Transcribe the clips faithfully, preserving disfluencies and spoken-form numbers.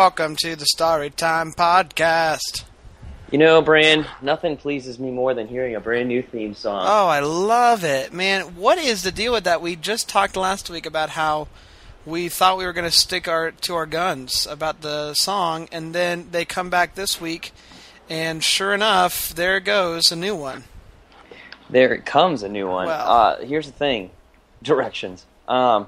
welcome to the Storytime Podcast. You know, Brand, nothing pleases me more than hearing a brand new theme song. Oh, I love it. Man, what is the deal with that? We just talked last week about how we thought we were going to stick our to our guns about the song, and then they come back this week, and sure enough, there it goes, a new one. There it comes, a new one. Well, uh, here's the thing. Directions. Um,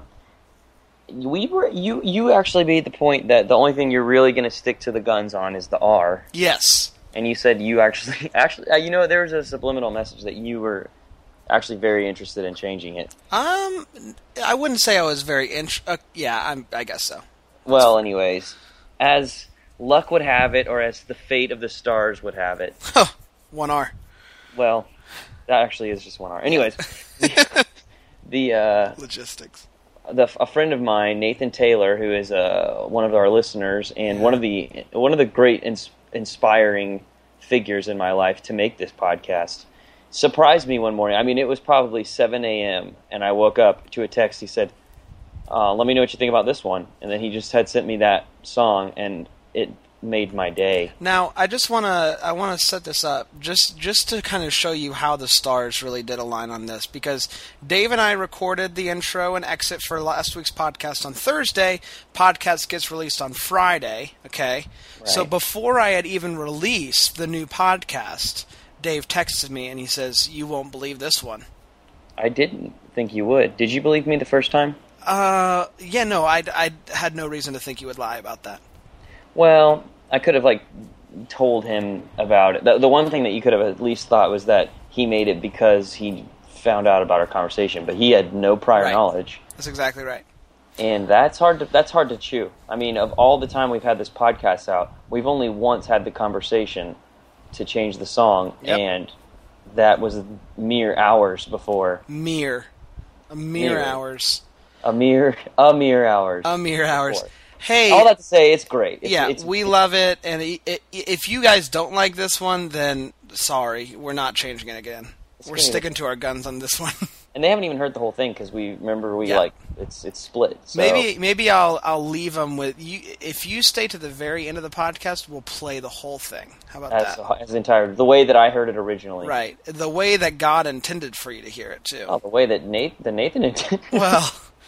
we were you, you actually made the point that the only thing you're really going to stick to the guns on is the R. Yes. And you said you actually... actually, uh, you know, there was a subliminal message that you were actually very interested in changing it. Um, I wouldn't say I was very... Int- uh, yeah, I'm, I guess so. Well, anyways, as luck would have it, or as the fate of the stars would have it... Huh, one R. Well, that actually is just one R. Anyways, the... the uh, Logistics. The, a friend of mine, Nathan Taylor, who is uh, one of our listeners, and one of the one of the great ins- inspiring figures in my life to make this podcast, surprised me one morning. I mean, it was probably seven a.m., and I woke up to a text. He said, uh, let me know what you think about this one. And then he just had sent me that song, and it made my day. Now, I just want to I want to set this up just just to kind of show you how the stars really did align on this, because Dave and I recorded the intro and exit for last week's podcast on Thursday. Podcast gets released on Friday, okay? Right. So before I had even released the new podcast, Dave texted me and he says, "You won't believe this one." I didn't think you would. Did you believe me the first time? Uh, yeah, no, I I had no reason to think you would lie about that. Well, I could have, like, told him about it. The, the one thing that you could have at least thought was that he made it because he found out about our conversation, but he had no prior Right. knowledge. That's exactly right. And that's hard to that's hard to chew. I mean, of all the time we've had this podcast out, we've only once had the conversation to change the song, Yep. and that was mere hours before. Mere. A mere Mere. hours. A mere a mere hours. A mere hours. before. Hey, All that to say, it's great. It's, yeah, it's, we it's, love it, and i i if you guys don't like this one, then sorry, we're not changing it again. It's We're gonna be- sticking to our guns on this one. And they haven't even heard the whole thing because we remember we Yeah. like it's it's split. So. maybe maybe I'll I'll leave them with you. If you stay to the very end of the podcast, we'll play the whole thing. How about as, that? as entire the way that I heard it originally. Right, the way that God intended for you to hear it too. Oh, the way that Nate, the Nathan intended. Well,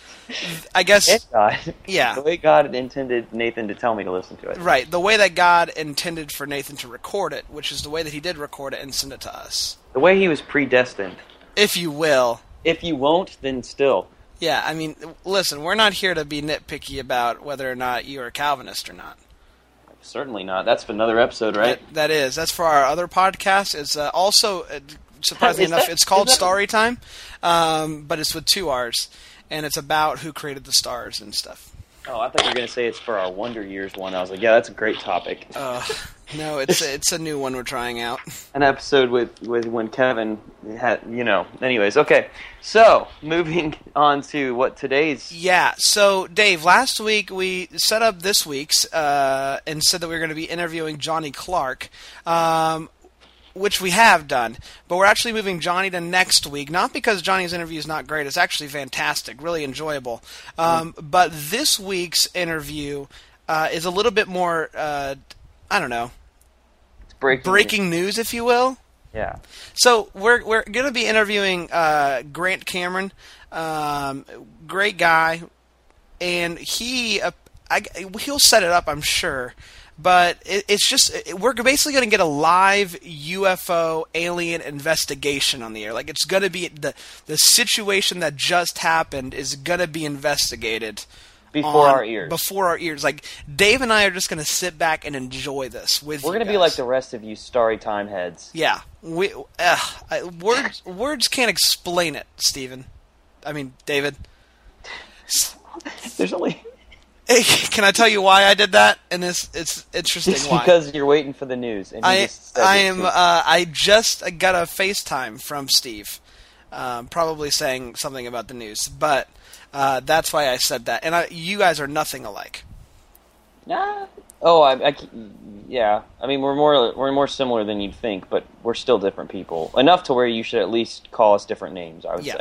I guess And God. yeah. The way God intended Nathan to tell me to listen to it. Right, the way that God intended for Nathan to record it, which is the way that he did record it and send it to us, The way he was predestined. if you will. If you won't, then still. Yeah, I mean, listen, we're not here to be nitpicky about whether or not you're a Calvinist or not. Certainly not. That's for another episode, right? That, that is. That's for our other podcast. It's uh, also, uh, surprisingly Is enough, that- it's called is that- Storytime, um, but it's with two R's, and it's about who created the stars and stuff. Oh, I thought you were going to say it's for our Wonder Years one. I was like, yeah, that's a great topic. Uh, no, it's it's a new one we're trying out. An episode with, with when Kevin had, you know. Anyways, okay. So, moving on to what today's... Yeah, so Dave, last week we set up this week's uh, and said that we were going to be interviewing Johnny Clark, um, which we have done, but we're actually moving Johnny to next week, not because Johnny's interview is not great, it's actually fantastic, really enjoyable, um, mm. but this week's interview uh, is a little bit more, uh, I don't know, It's breaking, breaking news, if you will. Yeah. So we're we're going to be interviewing uh, Grant Cameron, um, great guy, and he uh, I, he'll set it up, I'm sure. But it, it's just it, we're basically going to get a live U F O alien investigation on the air. Like it's going to be the the situation that just happened is going to be investigated. Before on, our ears. Before our ears. Like, Dave and I are just going to sit back and enjoy this with We're you going to be like the rest of you Starry Time heads. Yeah. We, uh, I, words words can't explain it, Steven. I mean, David. There's only... Hey, can I tell you why I did that? And it's, it's interesting It's why. because you're waiting for the news. And you I, just said I it am, too. uh, I just got a FaceTime from Steve. Um, probably saying something about the news. But... Uh, that's why I said that. And I, you guys are nothing alike. Nah. Oh, I, I, yeah. I mean, we're more we're more similar than you'd think, but we're still different people. Enough to where you should at least call us different names, I would yeah. say.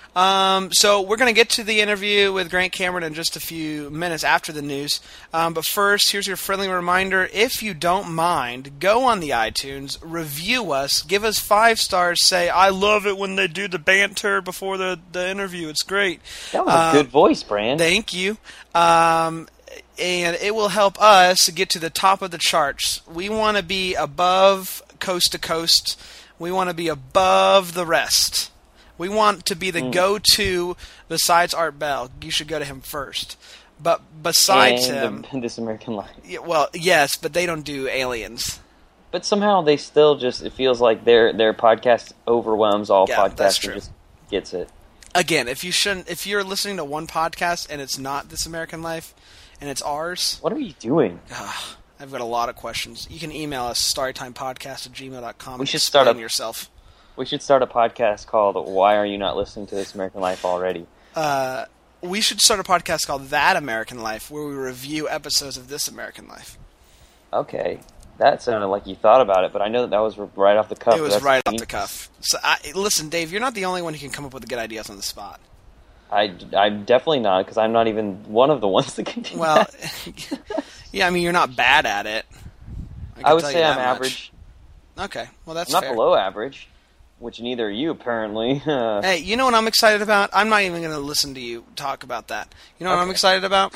Um, so we're going to get to the interview with Grant Cameron in just a few minutes after the news. Um, but first, here's your friendly reminder. If you don't mind, go on the iTunes, review us, give us five stars, say, I love it when they do the banter before the, the interview. It's great. That was a um, good voice, Brand. Thank you. Um, and it will help us get to the top of the charts. We want to be above Coast to Coast. We want to be above the rest. We want to be the mm. go-to besides Art Bell. You should go to him first. But besides and him... The, This American Life. Yeah, well, yes, but they don't do aliens. But somehow they still just... It feels like their their podcast overwhelms all yeah, podcasts that's true. and just gets it. Again, if you shouldn't, if you're listening to one podcast and it's not This American Life and it's ours... What are you doing? Uh, I've got a lot of questions. You can email us, storytimepodcast at gmail dot com. We should start up yourself. We should start a podcast called Why Are You Not Listening to This American Life Already? Uh, we should start a podcast called That American Life, where we review episodes of This American Life. Okay. That sounded like you thought about it, but I know that that was right off the cuff. It was That's right off the cuff. So, I, listen, Dave, you're not the only one who can come up with good ideas on the spot. I, I'm definitely not, because I'm not even one of the ones that can do well, that. Well, yeah, I mean, you're not bad at it. I, I would say I'm much. average. Okay, well, that's I'm fair. not below average. Which neither are you, apparently. Hey, you know what I'm excited about? I'm not even going to listen to you talk about that. You know what okay. I'm excited about?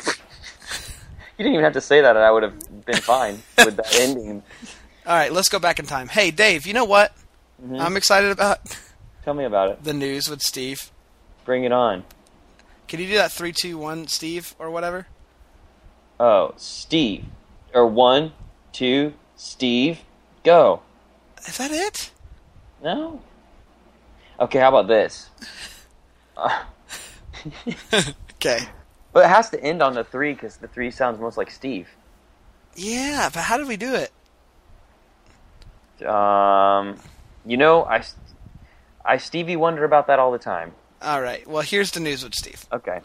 You didn't even have to say that, and I would have been fine with that ending. All right, let's go back in time. Hey, Dave, you know what mm-hmm. I'm excited about? Tell me about it. The news with Steve. Bring it on. Can you do that three, two, one, Steve, or whatever? Oh, Steve. Or one, two, Steve, go. Is that it? No. Okay, how about this? Uh, okay. But it has to end on the three, because the three sounds most like Steve. Yeah, but how did we do it? Um, you know, I, I Stevie wonder about that all the time. All right. Well, here's the news with Steve. Okay.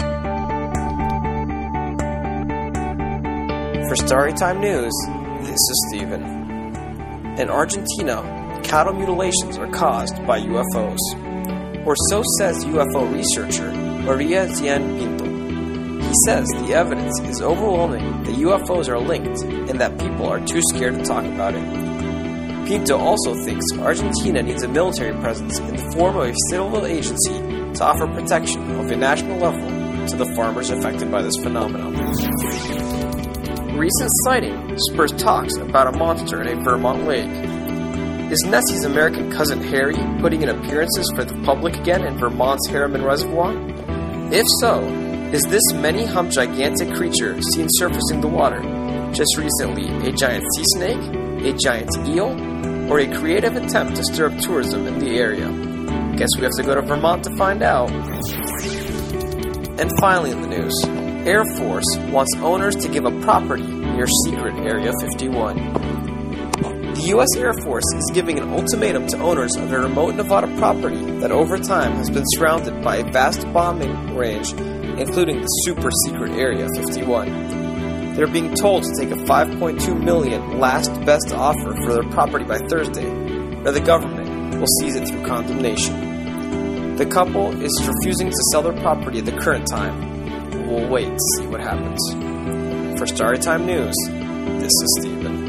For Storytime News, this is Steven. In Argentina, cattle mutilations are caused by U F Os. Or so says U F O researcher Maria Zien Pinto. He says the evidence is overwhelming that U F Os are linked and that people are too scared to talk about it. Pinto also thinks Argentina needs a military presence in the form of a civil agency to offer protection of a national level to the farmers affected by this phenomenon. Recent sighting spurs talks about a monster in a Vermont lake. Is Nessie's American cousin Harry putting in appearances for the public again in Vermont's Harriman Reservoir? If so, is this many-humped gigantic creature seen surfacing the water just recently a giant sea snake, a giant eel, or a creative attempt to stir up tourism in the area? Guess we have to go to Vermont to find out. And finally in the news, Air Force wants owners to give up property near secret Area fifty-one. The U S Air Force is giving an ultimatum to owners of a remote Nevada property that over time has been surrounded by a vast bombing range, including the super-secret Area fifty-one. They're being told to take a five point two million dollars last best offer for their property by Thursday, or the government will seize it through condemnation. The couple is refusing to sell their property at the current time. We'll wait to see what happens. For Storytime News, this is Steven.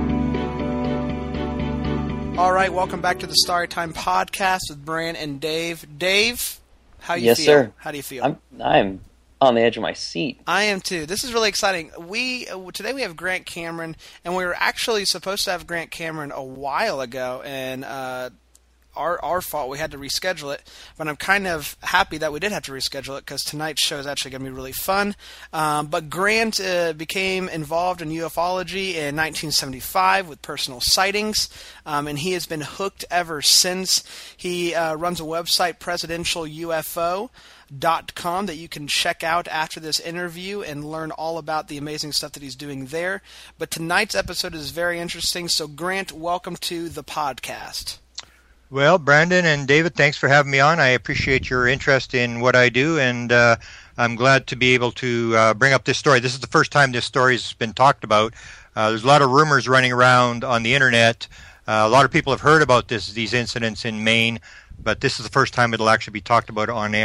All right, welcome back to the Storytime Podcast with Bran and Dave. Dave, how you yes, feel? Yes, sir. How do you feel? I'm, I'm on the edge of my seat. I am too. This is really exciting. We uh, today we have Grant Cameron, and we were actually supposed to have Grant Cameron a while ago, and uh, our our fault. We had to reschedule it, but I'm kind of happy that we did have to reschedule it because tonight's show is actually going to be really fun. Um, but Grant uh, became involved in ufology in nineteen seventy-five with personal sightings, um, and he has been hooked ever since. He uh, runs a website, presidential U F O dot com, that you can check out after this interview and learn all about the amazing stuff that he's doing there. But tonight's episode is very interesting. So, Grant, welcome to the podcast. Well, Brandon and David, thanks for having me on. I appreciate your interest in what I do, and uh, I'm glad to be able to uh, bring up this story. This is the first time this story has been talked about. Uh, there's a lot of rumors running around on the internet. Uh, a lot of people have heard about this these incidents in Maine, but this is the first time it'll actually be talked about on air.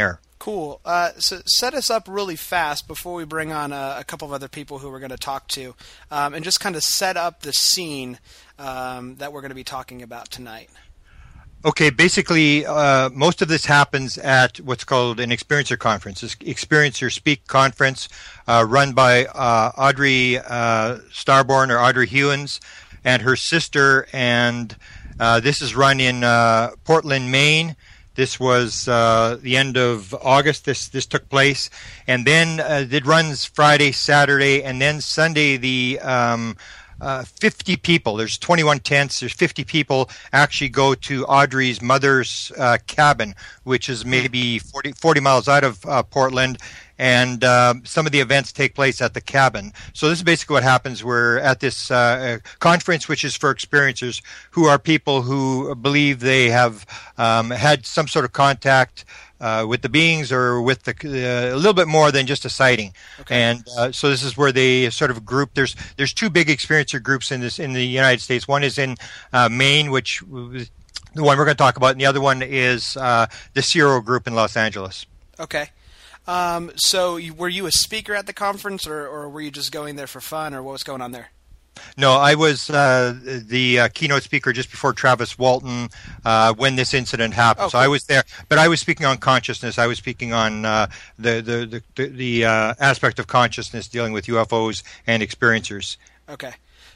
Cool. Uh, so set us up really fast before we bring on a, a couple of other people who we're going to talk to, um, and just kind of set up the scene um, that we're going to be talking about tonight. Okay, basically, uh, most of this happens at what's called an Experiencer Conference. This Experiencer Speak Conference uh, run by uh, Audrey uh, Starborn or Audrey Hewins and her sister, and uh, this is run in uh, Portland, Maine. This was uh, the end of August. This this took place, and then uh, it runs Friday, Saturday, and then Sunday. The um, uh, fifty people. There's twenty-one tents. There's fifty people actually go to Audrey's mother's uh, cabin, which is maybe forty, forty miles out of uh, Portland. And uh, some of the events take place at the cabin. So this is basically what happens. We're at this uh, conference, which is for experiencers, who are people who believe they have um, had some sort of contact uh, with the beings or with the uh, a little bit more than just a sighting. Okay. And uh, so this is where they sort of group. There's there's two big experiencer groups in this in the United States. One is in uh, Maine, which the one we're going to talk about, and the other one is uh, the Ciro group in Los Angeles. Okay. Um, so you, were you a speaker at the conference, or, or were you just going there for fun, or what was going on there? No, I was uh, the uh, keynote speaker just before Travis Walton uh, when this incident happened. Oh, so cool. I was there, but I was speaking on consciousness. I was speaking on uh, the the the, the uh, aspect of consciousness dealing with U F Os and experiencers. Okay,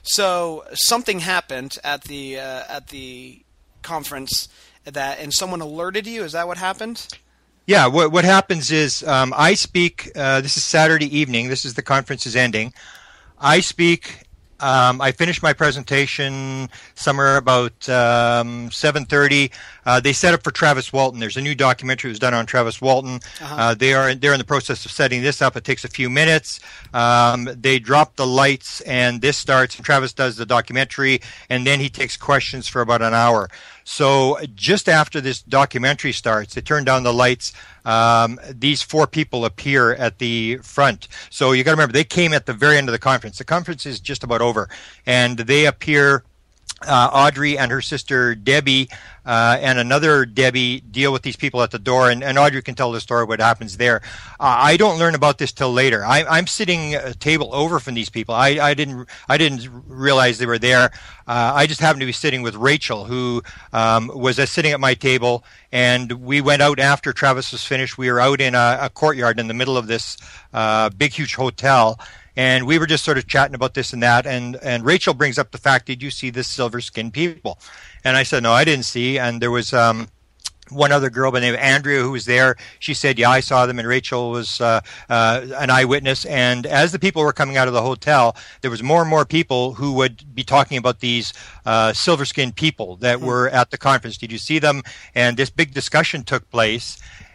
so something happened at the uh, at the conference that, and someone alerted you. Is that what happened? Yeah, what what happens is um, I speak. Uh, this is Saturday evening. This is the conference is ending. I speak. Um, I finished my presentation somewhere about um, seven thirty. Uh, they set up for Travis Walton. There's a new documentary that was done on Travis Walton. Uh-huh. Uh, they are they're in the process of setting this up. It takes a few minutes. Um, they drop the lights, and this starts. And Travis does the documentary, and then he takes questions for about an hour. So just after this documentary starts, they turn down the lights. Um, these four people appear at the front. So you got to remember, they came at the very end of the conference. The conference is just about over, and they appear. Uh, Audrey and her sister Debbie uh, and another Debbie deal with these people at the door, and, and Audrey can tell the story what happens there. Uh, I don't learn about this till later. I, I'm sitting a table over from these people. I, I didn't I didn't realize they were there. Uh, I just happened to be sitting with Rachel, who um, was uh, sitting at my table, and we went out after Travis was finished. We were out in a, a courtyard in the middle of this uh, big, huge hotel. And we were just sort of chatting about this and that, and, and Rachel brings up the fact, did you see this silver-skinned people? And I said, no, I didn't see. And there was um, one other girl by the name of Andrea who was there. She said, yeah, I saw them, and Rachel was uh, uh, an eyewitness. And as the people were coming out of the hotel, there was more and more people who would be talking about these uh, silver-skinned people that mm-hmm. were at the conference. Did you see them? And this big discussion took place.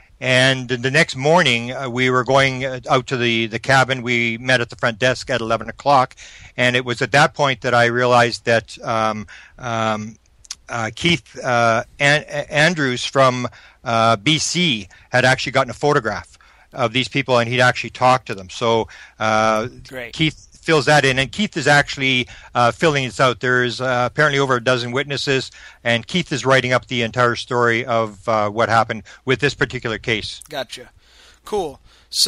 And the next morning, uh, we were going out to the, the cabin. We met at the front desk at eleven o'clock. And it was at that point that I realized that um, um, uh, Keith uh, An- Andrews from uh, B C had actually gotten a photograph of these people, and he'd actually talked to them. So uh, Great. Keith fills that in, and Keith is actually uh, filling this out. There's uh, apparently over a dozen witnesses, and Keith is writing up the entire story of uh, what happened with this particular case. Gotcha. Cool.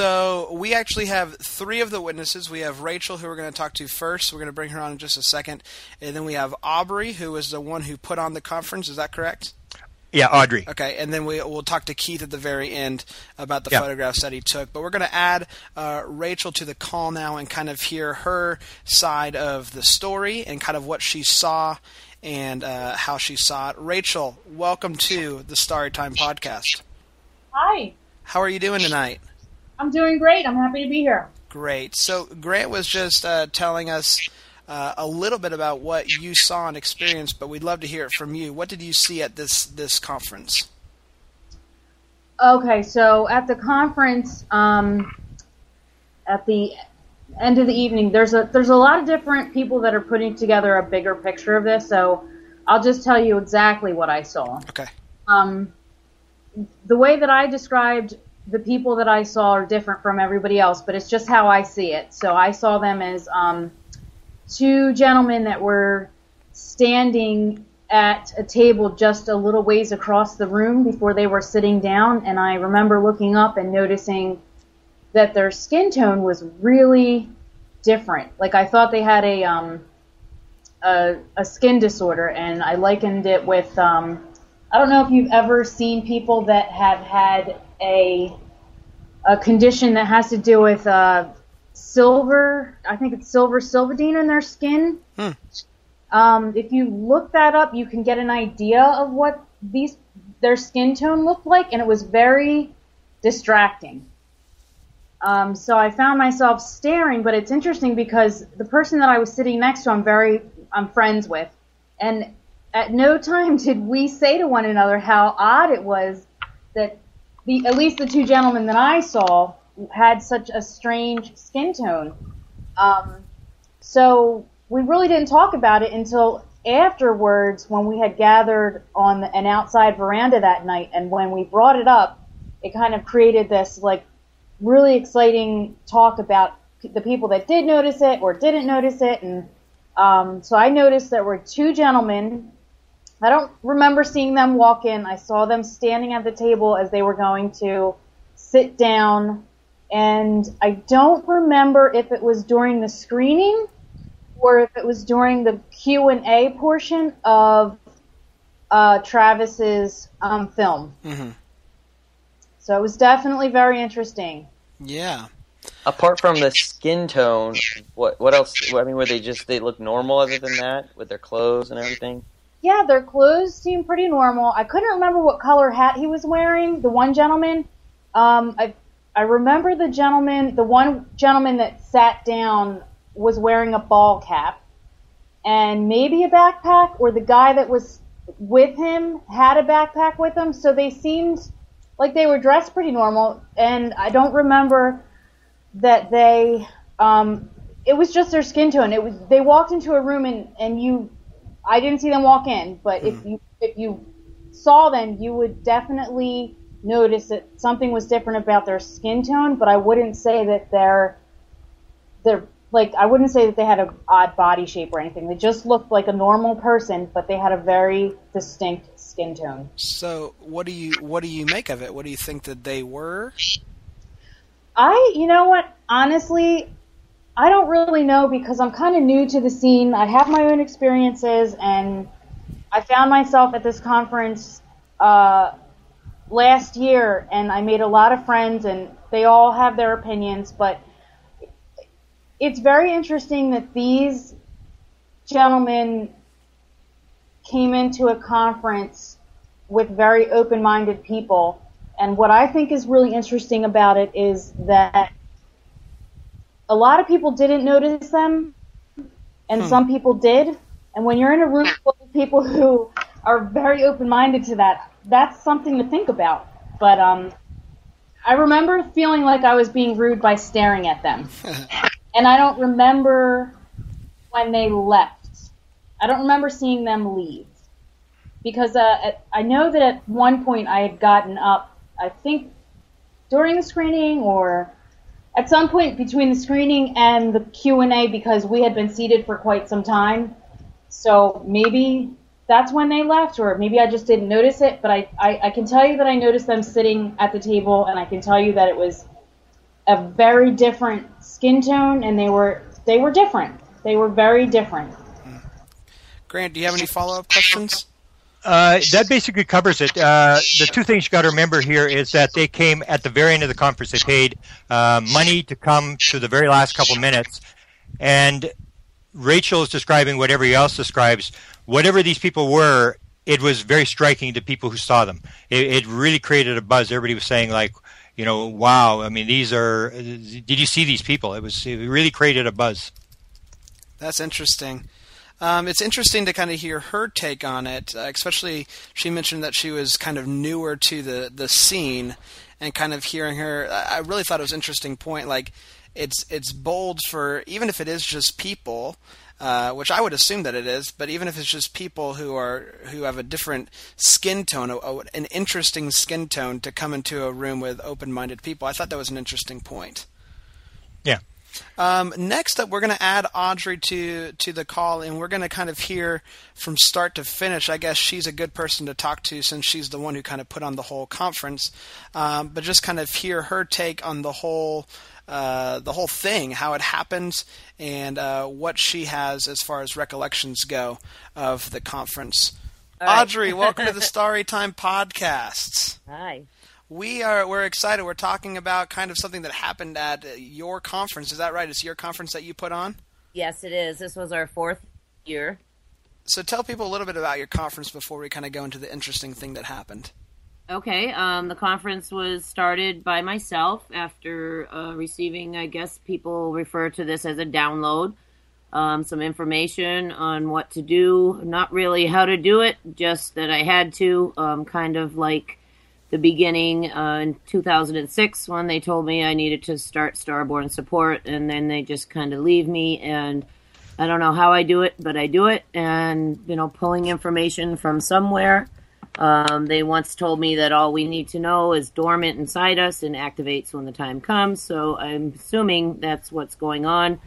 So we actually have three of the witnesses. We have Rachel, who we're going to talk to first. We're going to bring her on in just a second. And then we have Aubrey, who is the one who put on the conference. Is that correct? Yeah, Audrey. Okay, and then we, we'll talk to Keith at the very end about the yeah. photographs that he took. But we're going to add uh, Rachel to the call now and kind of hear her side of the story and kind of what she saw and uh, how she saw it. Rachel, welcome to the Storytime Podcast. Hi. How are you doing tonight? I'm doing great. I'm happy to be here. Great. So Grant was just uh, telling us Uh, a little bit about what you saw and experienced, but we'd love to hear it from you. What did you see at this this conference? Okay, so at the conference, um, at the end of the evening, there's a there's a lot of different people that are putting together a bigger picture of this. So I'll just tell you exactly what I saw. Okay. Um, the way that I described the people that I saw are different from everybody else, but it's just how I see it. So I saw them as um, two gentlemen that were standing at a table just a little ways across the room before they were sitting down, and I remember looking up and noticing that their skin tone was really different. Like, I thought they had a um a, a skin disorder, and I likened it with um I don't know if you've ever seen people that have had a a condition that has to do with uh silver, I think it's silver sylvadine in their skin. Hmm. Um, if you look that up, you can get an idea of what these their skin tone looked like, and it was very distracting. Um, so I found myself staring, but it's interesting because the person that I was sitting next to, I'm very I'm friends with, and at no time did we say to one another how odd it was that the at least the two gentlemen that I saw had such a strange skin tone. Um, so we really didn't talk about it until afterwards when we had gathered on an outside veranda that night, and when we brought it up, it kind of created this like really exciting talk about the people that did notice it or didn't notice it. And um, so I noticed there were two gentlemen. I don't remember seeing them walk in. I saw them standing at the table as they were going to sit down, and I don't remember if it was during the screening or if it was during the Q and A portion of uh, Travis's um, film. Mm-hmm. So it was definitely very interesting. Yeah. Apart from the skin tone, what what else? I mean, were they just they look normal other than that with their clothes and everything? Yeah, their clothes seemed pretty normal. I couldn't remember what color hat he was wearing. The one gentleman, um, I I remember the gentleman, the one gentleman that sat down was wearing a ball cap and maybe a backpack, or the guy that was with him had a backpack with him. So they seemed like they were dressed pretty normal, and I don't remember that they, um, it was just their skin tone. It was, they walked into a room and, and you, I didn't see them walk in, but mm. if you, if you saw them, you would definitely notice that something was different about their skin tone, but I wouldn't say that they're, they're, like, I wouldn't say that they had an odd body shape or anything. They just looked like a normal person, but they had a very distinct skin tone. So, what do you what do you make of it? What do you think that they were? I, you know what? Honestly, I don't really know because I'm kind of new to the scene. I have my own experiences, and I found myself at this conference uh, last year, and I made a lot of friends, and they all have their opinions, but it's very interesting that these gentlemen came into a conference with very open-minded people. And what I think is really interesting about it is that a lot of people didn't notice them, and hmm. some people did. And when you're in a room full of people who are very open-minded to that, that's something to think about. But um, I remember feeling like I was being rude by staring at them. And I don't remember when they left. I don't remember seeing them leave. Because uh, at, I know that at one point I had gotten up, I think during the screening or at some point between the screening and the Q and A, because we had been seated for quite some time. So maybe that's when they left, or maybe I just didn't notice it. But I, I, I can tell you that I noticed them sitting at the table, and I can tell you that it was a very different skin tone, and they were they were different. They were very different. Grant, do you have any follow-up questions? Uh, that basically covers it. Uh, the two things you got to remember here is that they came at the very end of the conference. They paid uh, money to come to the very last couple minutes, and Rachel is describing what everybody else describes. Whatever these people were, it was very striking to people who saw them. It, it really created a buzz. Everybody was saying, like, you know, wow, I mean, these are, did you see these people? It was, it really created a buzz. That's interesting. Um, it's interesting to kind of hear her take on it, uh, especially she mentioned that she was kind of newer to the, the scene, and kind of hearing her, I really thought it was an interesting point. Like, it's it's bold for, even if it is just people, uh, which I would assume that it is, but even if it's just people who are who have a different skin tone, a, a, an interesting skin tone, to come into a room with open-minded people, I thought that was an interesting point. Yeah. Um, next up, we're going to add Audrey to, to the call, and we're going to kind of hear from start to finish. I guess she's a good person to talk to since she's the one who kind of put on the whole conference, um, but just kind of hear her take on the whole uh, the whole thing, how it happened, and uh, what she has as far as recollections go of the conference. Right. Audrey, welcome to the Storytime Podcasts. Hi. We are we're excited. We're talking about kind of something that happened at your conference. Is that right? It's your conference that you put on? Yes, it is. This was our fourth year. So tell people a little bit about your conference before we kind of go into the interesting thing that happened. Okay. Um, the conference was started by myself after uh, receiving, I guess people refer to this as a download, um, some information on what to do. Not really how to do it, just that I had to, um, kind of like the beginning uh, in two thousand six when they told me I needed to start Starborn support, and then they just kind of leave me, and I don't know how I do it, but I do it, and, you know, pulling information from somewhere. Um, they once told me that all we need to know is dormant inside us and activates when the time comes, so I'm assuming that's what's going on.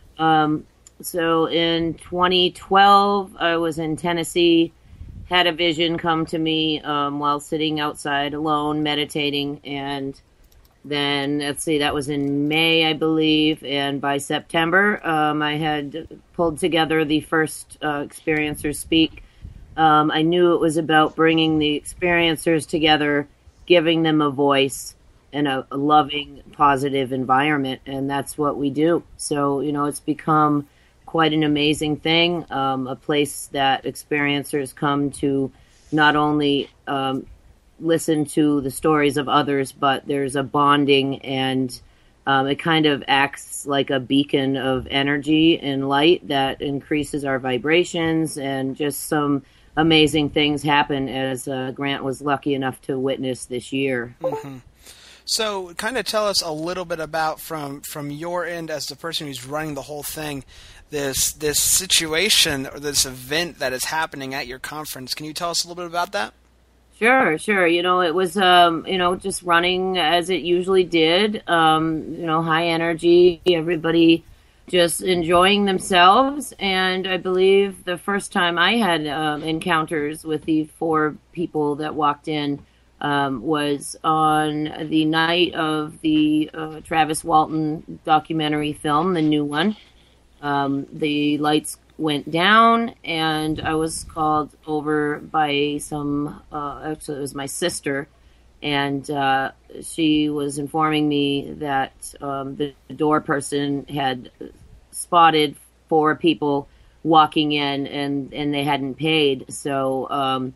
Um, so in twenty twelve, I was in Tennessee, had a vision come to me um, while sitting outside alone, meditating, and then, let's see, that was in May, I believe, and by September, um, I had pulled together the first uh, Experiencers Speak. Um, I knew it was about bringing the experiencers together, giving them a voice and a, a loving, positive environment, and that's what we do. So, you know, it's become quite an amazing thing, um, a place that experiencers come to not only um, listen to the stories of others, but there's a bonding, and um, it kind of acts like a beacon of energy and light that increases our vibrations, and just some amazing things happen, as uh, Grant was lucky enough to witness this year. Mm-hmm. So kind of tell us a little bit about, from, from your end as the person who's running the whole thing, this this situation or this event that is happening at your conference. Can you tell us a little bit about that? Sure, sure. You know, it was, um, you know, just running as it usually did, um, you know, high energy, everybody just enjoying themselves. And I believe the first time I had um, encounters with the four people that walked in um, was on the night of the uh, Travis Walton documentary film, the new one. Um, the lights went down, and I was called over by some, uh, actually it was my sister, and uh, she was informing me that um, the door person had spotted four people walking in, and, and they hadn't paid. So um,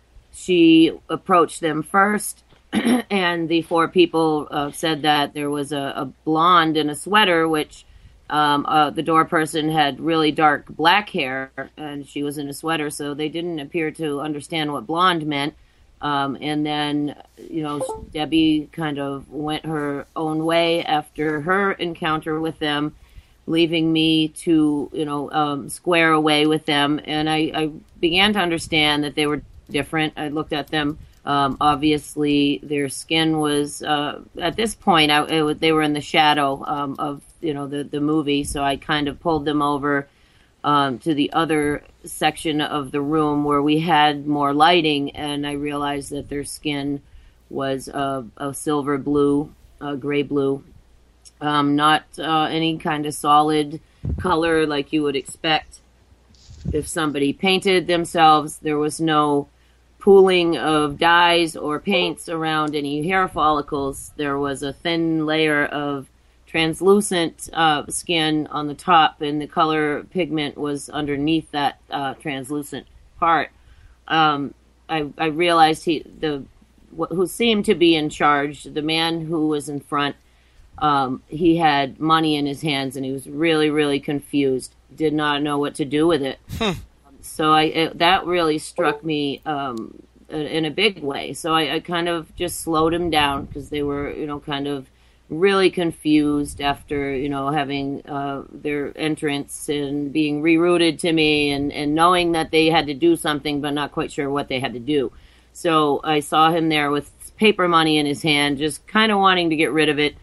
she approached them first, and the four people uh, said that there was a, a blonde in a sweater, which Um, uh, the door person had really dark black hair, and she was in a sweater, so they didn't appear to understand what blonde meant. Um, and then, you know, Debbie kind of went her own way after her encounter with them, leaving me to, you know, um, square away with them. And I, I began to understand that they were different. I looked at them. Um, obviously, their skin was, uh, at this point, I, it, they were in the shadow um, of, you know, the, the movie. So I kind of pulled them over um, to the other section of the room where we had more lighting, and I realized that their skin was uh, a silver blue, uh, gray blue, um, not uh, any kind of solid color like you would expect if somebody painted themselves. There was no pooling of dyes or paints around any hair follicles. There was a thin layer of translucent uh, skin on the top, and the color pigment was underneath that uh, translucent part. Um, I, I realized he, the who seemed to be in charge, the man who was in front, um, he had money in his hands, and he was really, really confused. Did not know what to do with it. So I it, that really struck me um, in a big way. So I, I kind of just slowed him down, because they were, you know, kind of really confused after, you know, having uh, their entrance and being rerouted to me, and, and knowing that they had to do something but not quite sure what they had to do. So I saw him there with paper money in his hand, just kind of wanting to get rid of it.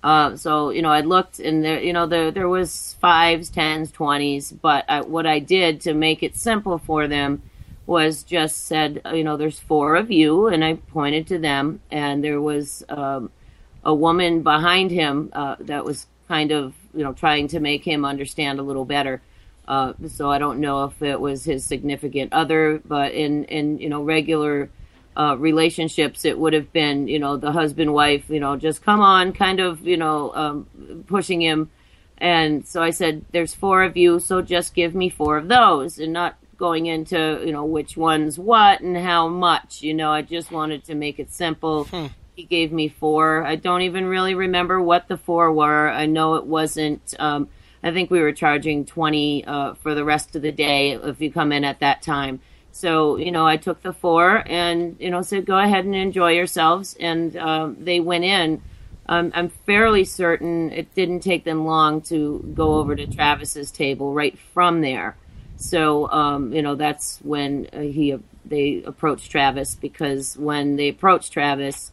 Uh, so, you know, I looked and there, you know, there, there was fives, tens, twenties, but I, what I did to make it simple for them was just said, you know, there's four of you, and I pointed to them, and there was um, a woman behind him uh, that was kind of, you know, trying to make him understand a little better. Uh, so I don't know if it was his significant other, but in, in you know, regular Uh, relationships, it would have been, you know, the husband, wife, you know, just come on, kind of, you know, um, pushing him. And so I said, there's four of you, so just give me four of those, and not going into, you know, which one's what and how much. You know, I just wanted to make it simple. Hmm. He gave me four. I don't even really remember what the four were. I know it wasn't, um, I think we were charging twenty uh, for the rest of the day if you come in at that time. So, you know, I took the four and, you know, said, go ahead and enjoy yourselves. And um, they went in. Um, I'm fairly certain it didn't take them long to go over to Travis's table right from there. So, um, you know, that's when uh, he they approached Travis, because when they approached Travis,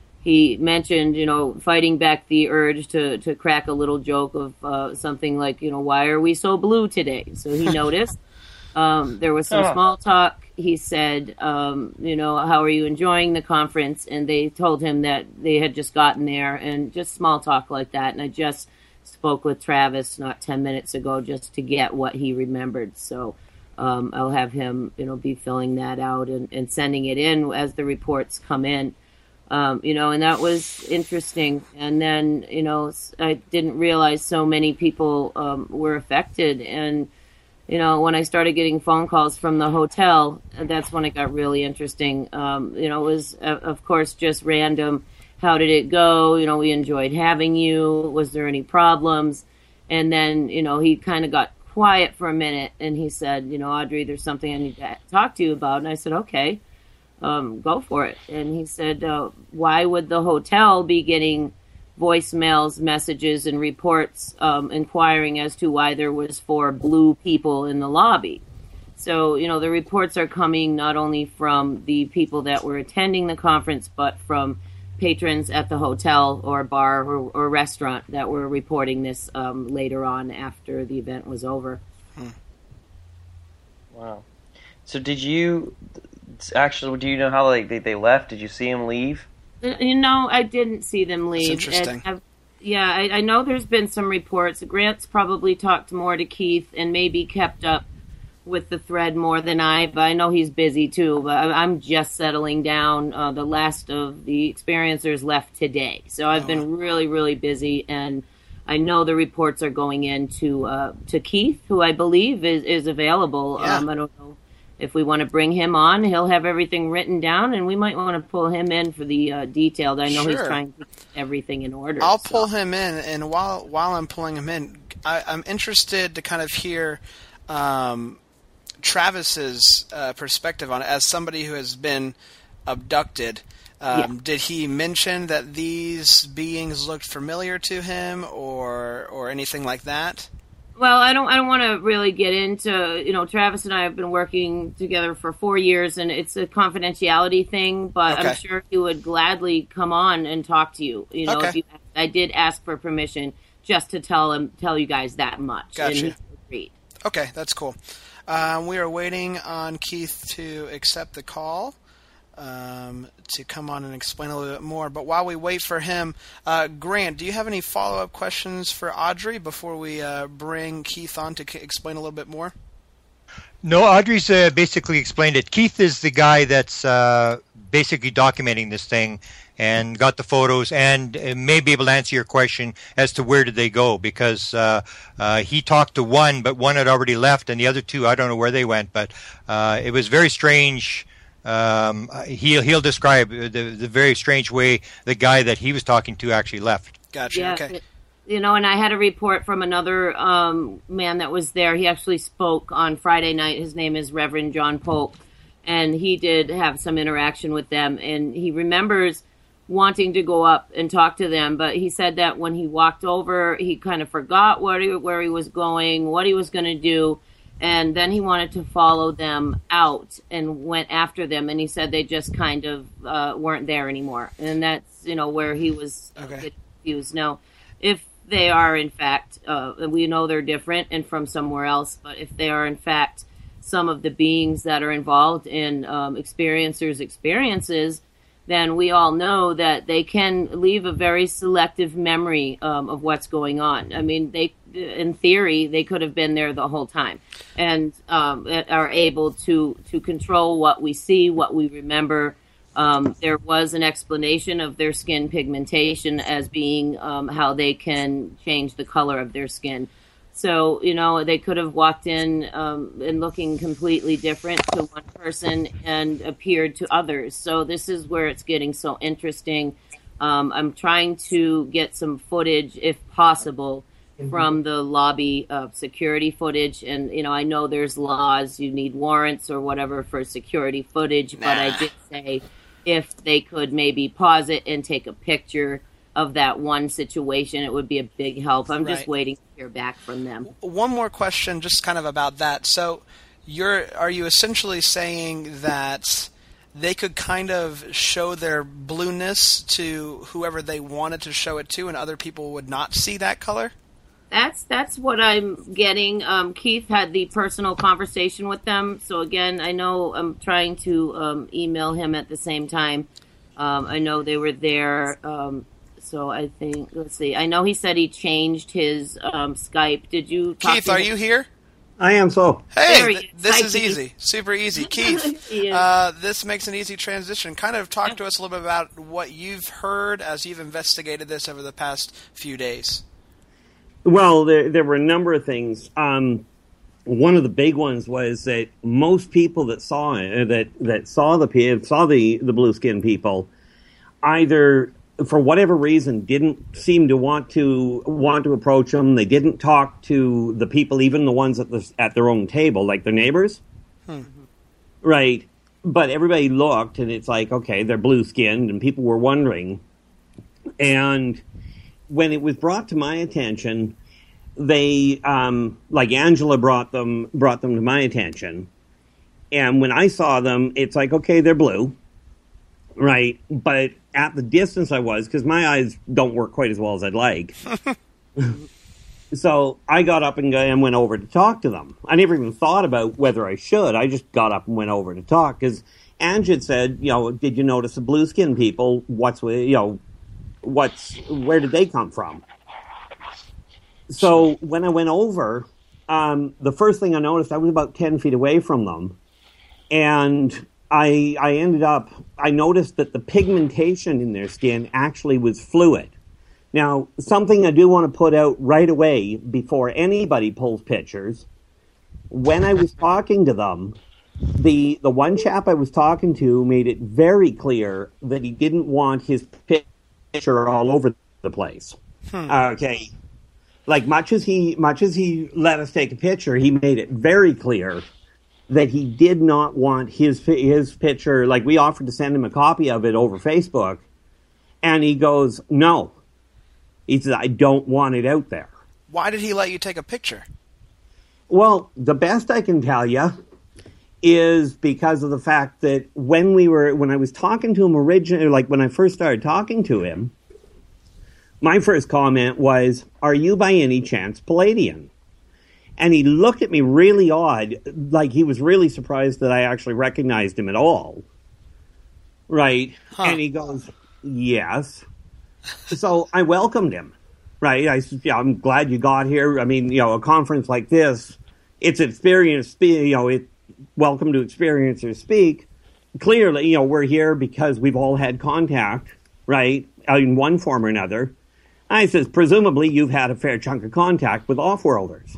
he mentioned, you know, fighting back the urge to, to crack a little joke of uh, something like, you know, why are we so blue today? So he noticed. Um, there was some small talk. He said, um, you know, how are you enjoying the conference? And they told him that they had just gotten there, and just small talk like that. And I just spoke with Travis not ten minutes ago just to get what he remembered. So um, I'll have him, you know, be filling that out and, and sending it in as the reports come in. Um, you know, and that was interesting. And then, you know, I didn't realize so many people um, were affected. And you know, when I started getting phone calls from the hotel, that's when it got really interesting. Um, you know, it was, uh, of course, just random. How did it go? You know, we enjoyed having you. Was there any problems? And then, you know, he kind of got quiet for a minute, and he said, you know, Audrey, there's something I need to talk to you about. And I said, okay, um, go for it. And he said, uh, why would the hotel be getting voicemails, messages, and reports um, inquiring as to why there was four blue people in the lobby? So, you know, the reports are coming not only from the people that were attending the conference, but from patrons at the hotel or bar or, or restaurant that were reporting this um, later on after the event was over. Hmm. Wow. So did you actually, do you know how they, they, they left? Did you see him leave? You know, I didn't see them leave. That's interesting. And yeah, I, I know there's been some reports. Grant's probably talked more to Keith and maybe kept up with the thread more than I, but I know he's busy too. But I, I'm just settling down. Uh, the last of the experiencers left today. So I've oh. been really, really busy, and I know the reports are going in to, uh, to Keith, who I believe is, is available. Yeah. Um, I don't know. If we want to bring him on, he'll have everything written down, and we might want to pull him in for the uh, detailed. I know sure. he's trying to get everything in order. I'll so. pull him in, and while while I'm pulling him in, I, I'm interested to kind of hear um, Travis's uh, perspective on it as somebody who has been abducted. Um, yeah. Did he mention that these beings looked familiar to him, or or anything like that? Well, I don't. I don't want to really get into. You know, Travis and I have been working together for four years, and it's a confidentiality thing. But okay. I'm sure he would gladly come on and talk to you. You know, okay. if you, I did ask for permission just to tell him, tell you guys that much. Gotcha. And he agreed. Okay, that's cool. Um, we are waiting on Keith to accept the call. Um, to come on and explain a little bit more. But while we wait for him, uh, Grant, do you have any follow-up questions for Audrey before we uh, bring Keith on to c- explain a little bit more? No, Audrey's uh, basically explained it. Keith is the guy that's uh, basically documenting this thing and got the photos and may be able to answer your question as to where did they go, because uh, uh, he talked to one, but one had already left, and the other two, I don't know where they went. But uh, it was very strange. Um, he'll he'll describe the the very strange way the guy that he was talking to actually left. Gotcha. Yeah, okay. It, you know, and I had a report from another um, man that was there. He actually spoke on Friday night. His name is Reverend John Polk, and he did have some interaction with them. And he remembers wanting to go up and talk to them, but he said that when he walked over, he kind of forgot where he, where he was going, what he was going to do. And then he wanted to follow them out and went after them. And he said they just kind of uh, weren't there anymore. And that's, you know, where he was okay. confused. No, if they are in fact, uh, we know they're different and from somewhere else, but if they are in fact some of the beings that are involved in um, experiencers' experiences, then we all know that they can leave a very selective memory um, of what's going on. I mean, they, in theory, they could have been there the whole time and um, are able to, to control what we see, what we remember. Um, there was an explanation of their skin pigmentation as being um, how they can change the color of their skin. So, you know, they could have walked in um, and looking completely different to one person and appeared to others. So this is where it's getting so interesting. Um, I'm trying to get some footage, if possible, mm-hmm. from the lobby of security footage. And, you know, I know there's laws, you need warrants or whatever for security footage, nah. but I did say if they could maybe pause it and take a picture of that one situation, it would be a big help. I'm right. just waiting to hear back from them. One more question, just kind of about that. So, you're are you essentially saying that they could kind of show their blueness to whoever they wanted to show it to, and other people would not see that color? That's that's what I'm getting. Um, Keith had the personal conversation with them. So again, I know I'm trying to um, email him at the same time. Um, I know they were there. Um, So I think, let's see. I know he said he changed his um, Skype. Did you talk Keith, to are him? you here? I am so. Hey, th- this Hi, is Keith. easy. Super easy. Keith, yeah. uh, this makes an easy transition. Kind of talk to us a little bit about what you've heard as you've investigated this over the past few days. Well, there, there were a number of things. Um, one of the big ones was that most people that saw it, that, that saw the saw the, the blue skin people, either for whatever reason, didn't seem to want to want to approach them. They didn't talk to the people, even the ones at the at their own table, like their neighbors. Hmm. Right. But everybody looked, and it's like, okay, they're blue-skinned, and people were wondering. And when it was brought to my attention, they, um, like Angela brought them brought them to my attention. And when I saw them, it's like, okay, they're blue. Right, but at the distance I was, because my eyes don't work quite as well as I'd like, so I got up and, and went over to talk to them. I never even thought about whether I should. I just got up and went over to talk, because Ange had said, you know, did you notice the blue skin people? What's, you know, what's, where did they come from? So when I went over, um, the first thing I noticed, I was about ten feet away from them, and I, I ended up, I noticed that the pigmentation in their skin actually was fluid. Now, something I do want to put out right away before anybody pulls pictures, when I was talking to them, the the one chap I was talking to made it very clear that he didn't want his picture all over the place. Hmm. Okay. Like, much as he much as he let us take a picture, he made it very clear that he did not want his his picture, like we offered to send him a copy of it over Facebook, and he goes, no. He says, I don't want it out there. Why did he let you take a picture? Well, the best I can tell you is because of the fact that when we were, when I was talking to him originally, like when I first started talking to him, my first comment was, are you by any chance Palladian? And he looked at me really odd, like he was really surprised that I actually recognized him at all. Right? Huh. And he goes, yes. So I welcomed him. Right? I said, yeah, I'm glad you got here. I mean, you know, a conference like this, it's experience, you know, it, welcome to Experiencers Speak. Clearly, you know, we're here because we've all had contact, right, in one form or another. I says, presumably you've had a fair chunk of contact with off-worlders.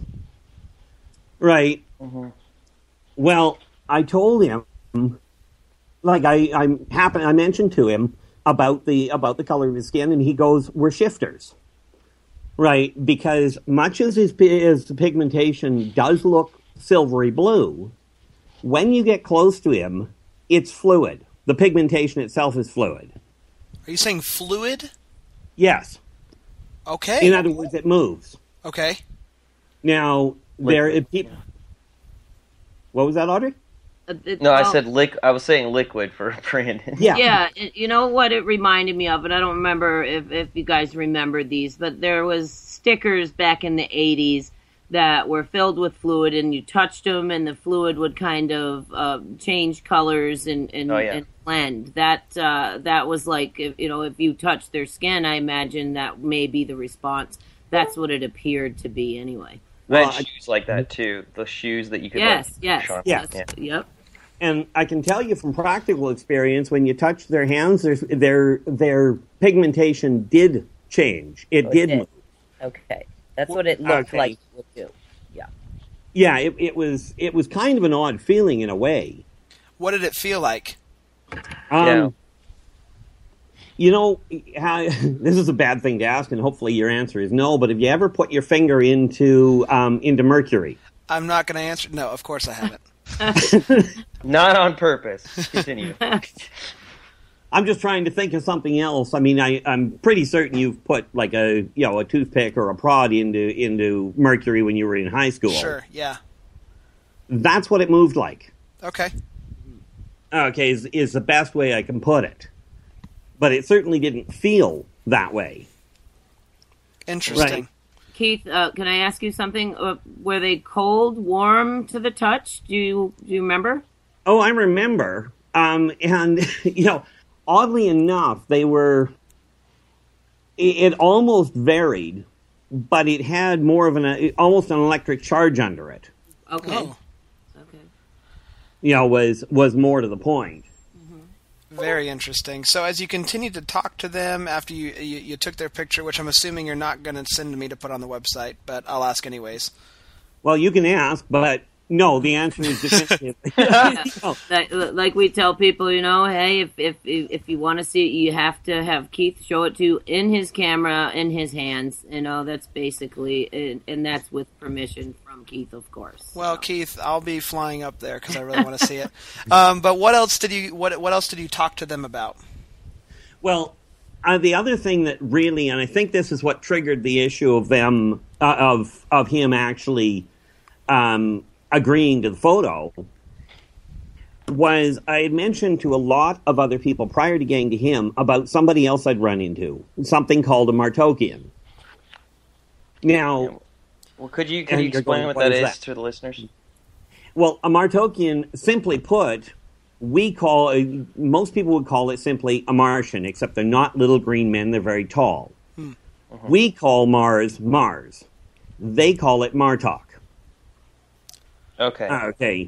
Right. Mm-hmm. Well, I told him, like I, I'm happen, I mentioned to him about the about the color of his skin, and he goes, "We're shifters." Right, because much as his, his pigmentation does look silvery blue, when you get close to him, it's fluid. The pigmentation itself is fluid. Are you saying fluid? Yes. Okay. In other words, it moves. Okay. Now, there... It, what was that, Audrey? Uh, it- No, I well, said liq. I was saying liquid for Brandon. Yeah. Yeah, it- you know what it reminded me of, and I don't remember if, if you guys remember these, but there was stickers back in the eighties that were filled with fluid, and you touched them, and the fluid would kind of uh, change colors and and, Oh, yeah. and blend. That uh, that was like, if, you know, if you touched their skin, I imagine that may be the response. That's what it appeared to be, anyway. I had Well, I- shoes like that too. The shoes that you could. Yes, like, yes, sharpen. Yeah. yes, yep. And I can tell you from practical experience, when you touch their hands, there's, their their pigmentation did change. It Oh, it did did. move. Okay, that's what it looked Okay. like it would do. Yeah. Yeah, it, it was it was kind of an odd feeling in a way. What did it feel like? Um, Yeah. You know, how, this is a bad thing to ask, and hopefully your answer is no. But have you ever put your finger into um, into mercury? I'm not going to answer. No, of course I haven't. Not on purpose. Continue. I'm just trying to think of something else. I mean, I, I'm pretty certain you've put like a you know a toothpick or a prod into into mercury when you were in high school. Sure. Yeah. That's what it moved like. Okay. Okay, is is the best way I can put it. But it certainly didn't feel that way. Interesting. Right. Keith, uh, can I ask you something? Uh, were they cold, warm to the touch? Do you do you remember? Oh, I remember. Um, and you know, oddly enough, they were. It, it almost varied, but it had more of an uh, almost an electric charge under it. Okay. Oh, Okay. You know, was was more to the point. very interesting. So as you continued to talk to them after you you, you took their picture, which I'm assuming you're not going to send to me to put on the website, but I'll ask anyways. Well, you can ask, but no, the answer is definitive. No. Like, like we tell people, you know, hey, if if if you want to see it, you have to have Keith show it to you in his camera, in his hands. You know, that's basically, and, and that's with permission from Keith, of course. Well, So. Keith, I'll be flying up there because I really want to see it. Um, but what else did you what what else did you talk to them about? Well, uh, the other thing that really, and I think this is what triggered the issue of them, uh, of of him actually um, agreeing to the photo, was I had mentioned to a lot of other people prior to getting to him about somebody else I'd run into, something called a Martokian. Now, Well, could you could And you you're explain going, what what that is is that? to the listeners? well, a Martokian, simply put, we call, uh, most people would call it simply a Martian, except they're not little green men, they're very tall. We call Mars Mars. They call it Martok. Okay. Okay.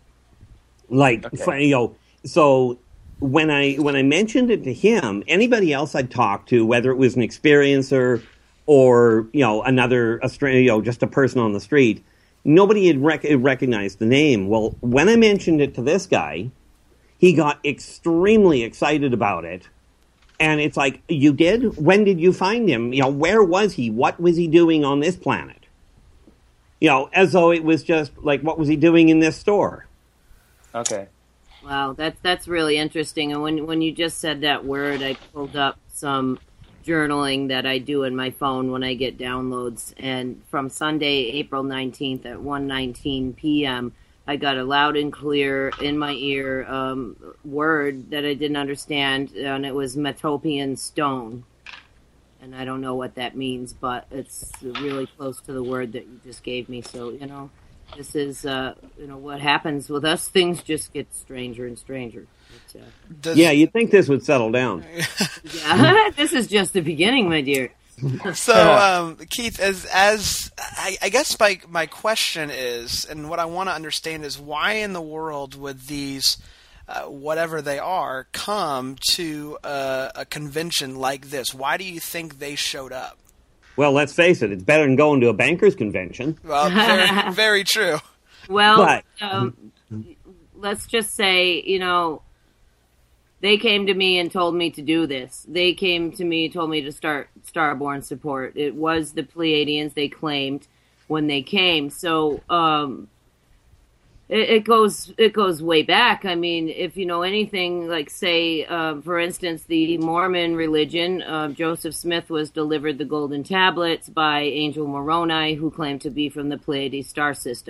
Like, Okay. f- you know, so when I when I mentioned it to him, anybody else I'd talked to, whether it was an experiencer or you know another a stra- you know just a person on the street, nobody had rec- recognized the name. Well, when I mentioned it to this guy, he got extremely excited about it. And it's like, you did? When did you find him? You know, where was he? What was he doing on this planet? You know, as though it was just like, what was he doing in this store? Okay. Wow, that's that's really interesting. And when when you just said that word, I pulled up some journaling that I do in my phone when I get downloads. And from Sunday, April nineteenth at one nineteen p.m., I got a loud and clear in my ear um, word that I didn't understand, and it was Metopian stone. And I don't know what that means, but it's really close to the word that you just gave me. So, you know, this is, uh, you know, what happens with us. Things just get stranger and stranger. But, uh, Does, Yeah, you'd think this would settle down. yeah, this is just the beginning, my dear. So, um, Keith, as as I, I guess my my question is, and what I want to understand is, why in the world would these, uh, whatever they are, come to a, a convention like this? Why do you think they showed up? Well, let's face it, it's better than going to a bankers convention. Well, very, very true. Well, But- um, let's just say, you know, they came to me and told me to do this. They came to me and told me to start Starborn support. It was the Pleiadians, they claimed, when they came. So um, it, it goes it goes way back. I mean, if you know anything, like say, uh, for instance, the Mormon religion, uh, Joseph Smith was delivered the golden tablets by Angel Moroni, who claimed to be from the Pleiades star system.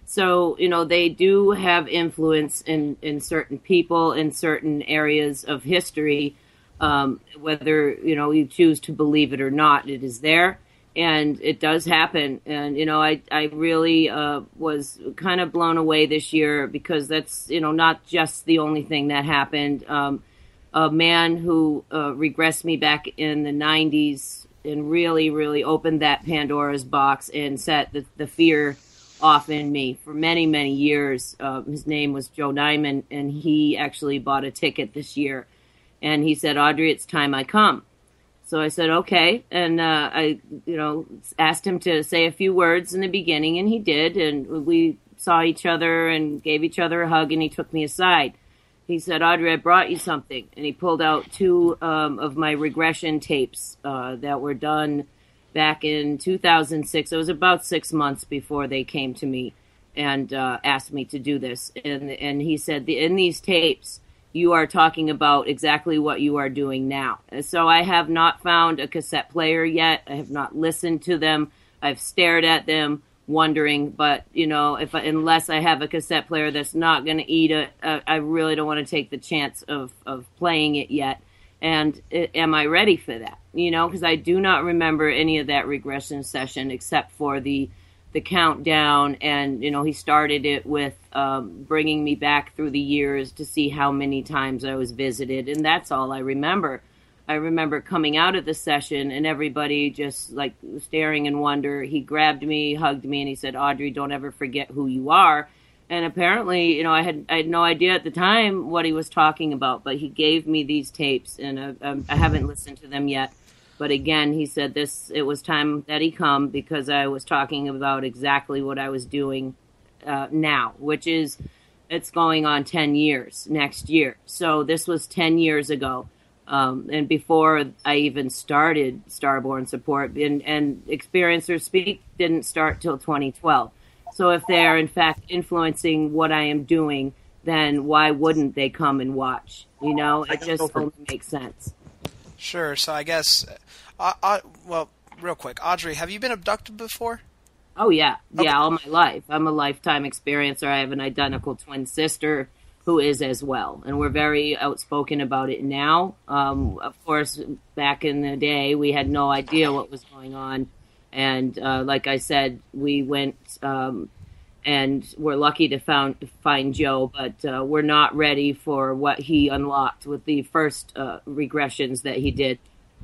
So, you know, they do have influence in, in certain people in certain areas of history. Um, whether, you know, you choose to believe it or not, it is there. And it does happen. And, you know, I, I really uh, was kind of blown away this year because that's, you know, not just the only thing that happened. Um, a man who uh, regressed me back in the nineties and really, really opened that Pandora's box and set the, the fear off in me for many, many years. Uh, his name was Joe Nyman, and he actually bought a ticket this year. And he said, Audrey, it's time I come. So I said, okay. And uh, I, you know, asked him to say a few words in the beginning, and he did. And we saw each other and gave each other a hug, and he took me aside. He said, Audrey, I brought you something. And he pulled out two um, of my regression tapes uh, that were done back in two thousand six. It was about six months before they came to me and uh, asked me to do this. And and he said, in these tapes, you are talking about exactly what you are doing now. And so I have not found a cassette player yet. I have not listened to them. I've stared at them, wondering. But, you know, if I, unless I have a cassette player that's not going to eat it, uh, I really don't want to take the chance of, of playing it yet. And uh, am I ready for that? You know, because I do not remember any of that regression session except for the the countdown. And, you know, he started it with um, bringing me back through the years to see how many times I was visited. And that's all I remember. I remember coming out of the session and everybody just like staring in wonder. He grabbed me, hugged me, and he said, Audrey, don't ever forget who you are. And apparently, you know, I had I had no idea at the time what he was talking about, but he gave me these tapes, and uh, um, I haven't listened to them yet. But again, he said this, it was time that he come because I was talking about exactly what I was doing uh, now, which is it's going on ten years next year. So this was ten years ago. Um, and before I even started Starborn Support, and, and Experiencer Speak didn't start till twenty twelve. So if they're in fact influencing what I am doing, then why wouldn't they come and watch? You know, it just only makes sense. Sure. So I guess, uh, uh, well, real quick, Audrey, have you been abducted before? Oh, yeah. Okay. Yeah, all my life. I'm a lifetime experiencer. I have an identical twin sister who is as well. And we're very outspoken about it now. Um, of course, back in the day, we had no idea what was going on. And uh, like I said, we went um, and we're lucky to found, find Joe, but uh, we're not ready for what he unlocked with the first uh, regressions that he did.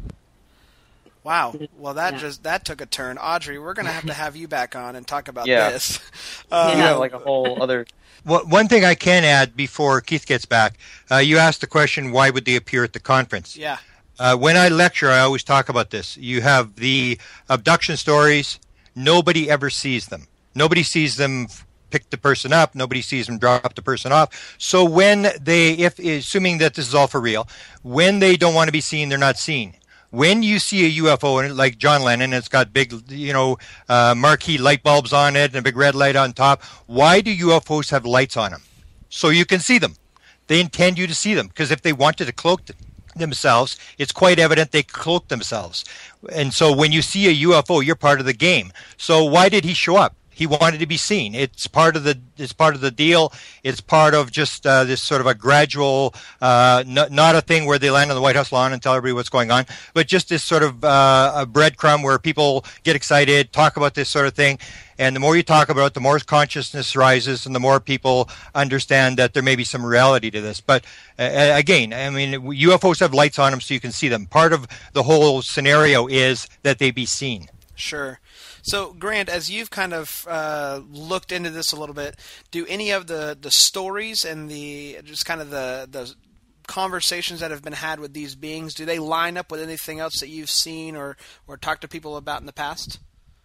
Wow. Well, that Yeah. just that took a turn. Audrey, we're going to have to have you back on and talk about Yeah. this. Uh, You have like a whole other. Well, one thing I can add before Keith gets back, uh, you asked the question, why would they appear at the conference? Yeah. Uh, when I lecture, I always talk about this. You have the abduction stories. Nobody ever sees them. Nobody sees them pick the person up. Nobody sees them drop the person off. So when they, if assuming that this is all for real, when they don't want to be seen, they're not seen. When you see a U F O, and like John Lennon, it's got big, you know, uh, marquee light bulbs on it and a big red light on top. Why do U F Os have lights on them? So you can see them. They intend you to see them, because if they wanted to cloak them, themselves, it's quite evident they cloak themselves. And so when you see a U F O, you're part of the game. So why did he show up? He wanted to be seen. It's part of the it's part of the deal. It's part of just uh, this sort of a gradual, uh, n- not a thing where they land on the White House lawn and tell everybody what's going on, but just this sort of uh, a breadcrumb where people get excited, talk about this sort of thing. And the more you talk about it, the more consciousness rises, and the more people understand that there may be some reality to this. But uh, again, I mean, U F Os have lights on them so you can see them. Part of the whole scenario is that they be seen. Sure. So, Grant, as you've kind of uh, looked into this a little bit, do any of the, the stories and the just kind of the the conversations that have been had with these beings, do they line up with anything else that you've seen or, or talked to people about in the past?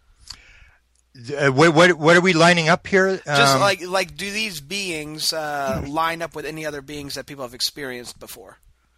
Uh, what, what what are we lining up here? Just Um, like like, do these beings uh, line up with any other beings that people have experienced before?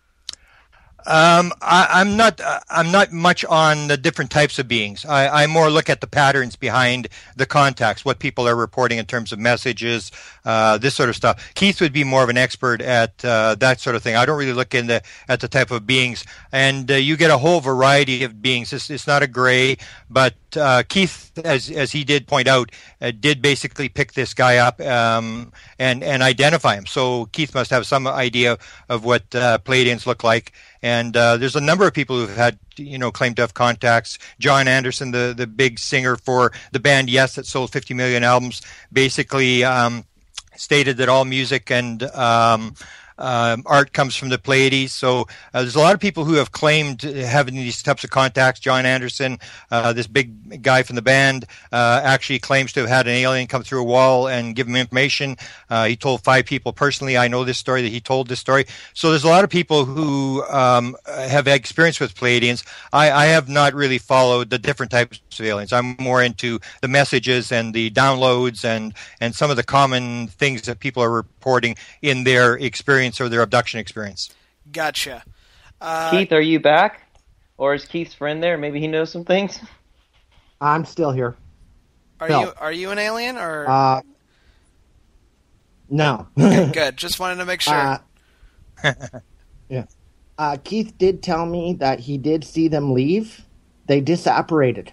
Um, I, I'm not. Uh, I'm not much on the different types of beings. I, I more look at the patterns behind the contacts, what people are reporting in terms of messages, uh, this sort of stuff. Keith would be more of an expert at uh, that sort of thing. I don't really look into at the type of beings, and uh, you get a whole variety of beings. It's, it's not a gray, but but uh, Keith, as as he did point out, uh, did basically pick this guy up um, and and identify him. So Keith must have some idea of what uh, Pleiadians look like. And uh, there's a number of people who've had, you know, claimed to have contacts. John Anderson, the the big singer for the band Yes, that sold fifty million albums, basically um, stated that all music and um, Um, art comes from the Pleiades. So uh, there's a lot of people who have claimed having these types of contacts. John Anderson, uh, this big guy from the band, uh, actually claims to have had an alien come through a wall and give him information. Uh, he told five people personally. I know this story, that he told this story. So there's a lot of people who um, have experience with Pleiadians. I, I have not really followed the different types of aliens. I'm more into the messages and the downloads and, and some of the common things that people are reporting in their experience or their abduction experience. Gotcha. Uh, Keith, are you back? Or is Keith's friend there? Maybe he knows some things? I'm still here. Are no. you are you an alien or? Uh, no. Okay, good. Just wanted to make sure. Uh, yeah. Uh, Keith did tell me that he did see them leave. They disapparated.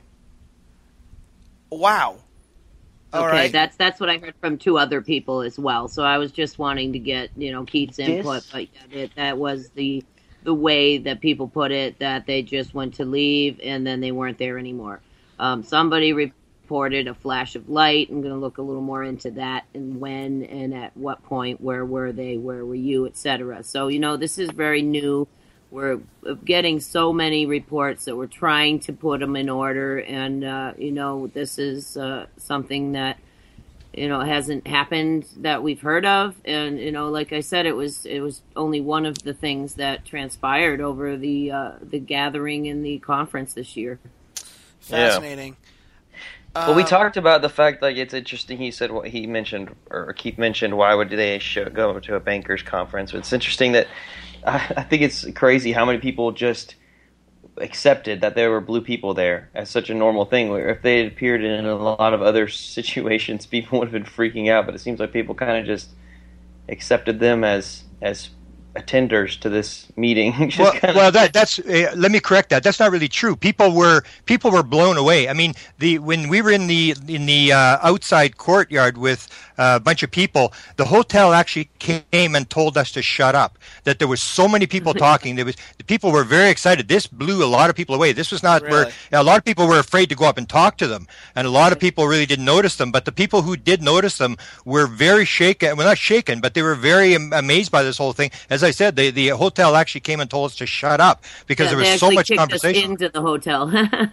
Wow. All okay, right. that's that's what I heard from two other people as well. So I was just wanting to get, you know, Keith's input, Dis- but yeah, it, that was the the way that people put it, that they just went to leave and then they weren't there anymore. Um, somebody reported a flash of light. I'm going to look a little more into that and when and at what point, where were they, where were you, et cetera. So, you know, this is very new. We're getting so many reports that we're trying to put them in order. And, uh, you know, this is uh, something that, you know, hasn't happened that we've heard of. And, you know, like I said, it was it was only one of the things that transpired over the uh, the gathering and the conference this year. Fascinating. Yeah. Well, we Uh, talked about the fact, like, it's interesting. He said what he mentioned, or Keith mentioned, why would they show, go to a bankers conference? It's interesting that I, I think it's crazy how many people just accepted that there were blue people there as such a normal thing. Where if they had appeared in a lot of other situations, people would have been freaking out. But it seems like people kind of just accepted them as as attenders to this meeting. Just well, kinda... well, that that's. Uh, let me correct that. That's not really true. People were people were blown away. I mean, the when we were in the in the uh, outside courtyard with uh, a bunch of people, the hotel actually came and told us to shut up. That there was so many people talking. There was the people were very excited. This blew a lot of people away. This was not Really? where a lot of people were afraid to go up and talk to them, and a lot of people really didn't notice them. But the people who did notice them were very shaken. Well, not shaken, but they were very am- amazed by this whole thing. As I said, the the hotel actually came and told us to shut up because Yeah, there they was so actually much kicked conversation. us into the hotel.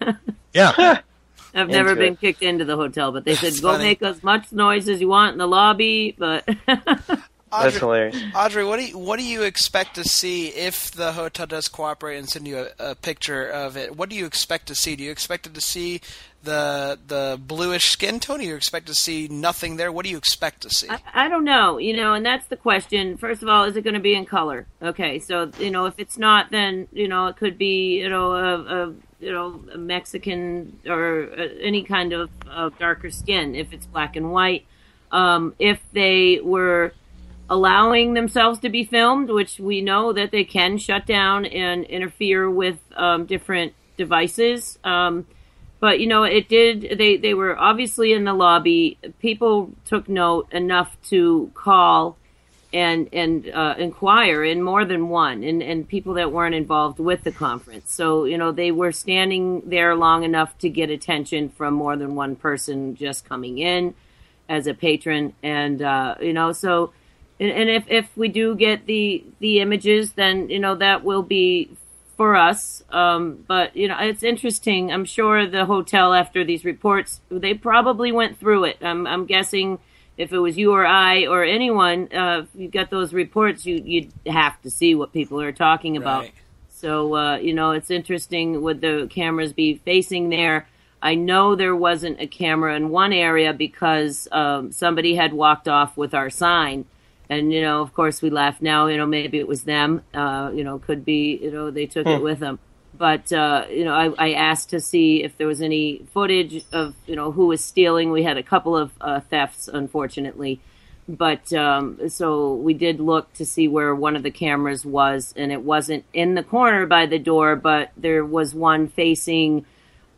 Yeah. I've never Into been it. kicked into the hotel, but they said That's go funny. make as much noise as you want in the lobby. But That's Audrey, hilarious. Audrey, what do you, what do you expect to see if the hotel does cooperate and send you a, a picture of it? What do you expect to see? Do you expect to see the the bluish skin tone? Do you expect to see nothing there? What do you expect to see? I, I don't know, you know, and that's the question. First of all, is it going to be in color? Okay, so you know, if it's not, then you know, it could be you know a, a you know a Mexican or uh any kind of uh, darker skin. If it's black and white, um, if they were allowing themselves to be filmed, which we know that they can shut down and interfere with um, different devices. Um, but, you know, it did, they, they were obviously in the lobby. People took note enough to call and, and uh, inquire in more than one, and, and people that weren't involved with the conference. So, you know, they were standing there long enough to get attention from more than one person just coming in as a patron. And, uh, you know, so... And, and if, if we do get the, the images, then, you know, that will be for us. Um, but, you know, it's interesting. I'm sure the hotel, after these reports, they probably went through it. I'm, I'm guessing if it was you or I or anyone, uh, if you got those reports, you, you'd have to see what people are talking about. Right. So, uh, you know, it's interesting. Would the cameras be facing there? I know there wasn't a camera in one area because um, somebody had walked off with our sign. And, you know, of course, we laugh now, you know, maybe it was them, uh, you know, could be, you know, they took it with them. But, uh, you know, I, I asked to see if there was any footage of, you know, who was stealing. We had a couple of uh, thefts, unfortunately. But um, so we did look to see where one of the cameras was, and it wasn't in the corner by the door, but there was one facing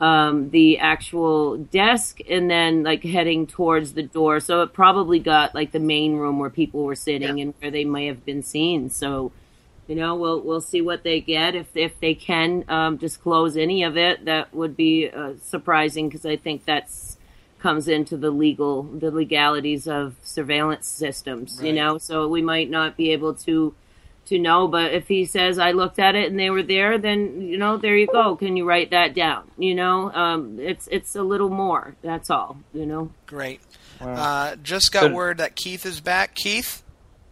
um, the actual desk and then like heading towards the door. So it probably got like the main room where people were sitting yeah. and where they may have been seen. So, you know, we'll we'll see what they get. If if they can um, disclose any of it, that would be uh, surprising, because I think that's comes into the legal the legalities of surveillance systems. Right. You know, so we might not be able to. to know, but if he says I looked at it and they were there, then, you know, there you go. Can you write that down? You know, um, it's it's a little more. That's all, you know. Great. Wow. Uh, just got word that Keith is back. Keith?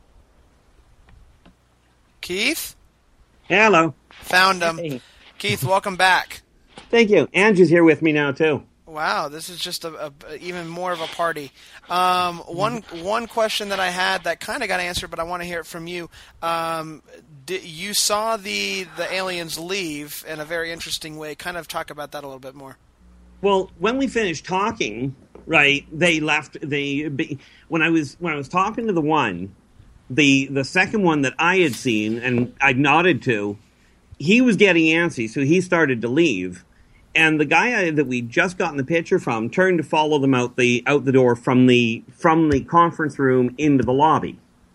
Keith? Hello. Found him. Hey. Keith, welcome back. Thank you. Andrew's here with me now, too. Wow, this is just a, a even more of a party. Um, one one question that I had that kind of got answered, but I want to hear it from you. Um, did, you saw the the aliens leave in a very interesting way. Kind of talk about that a little bit more. Well, when we finished talking, right, they left. They when I was when I was talking to the one, the the second one that I had seen and I nodded to, he was getting antsy, so he started to leave. And the guy that we just gotten the picture from turned to follow them out the out the door from the from the conference room into the lobby.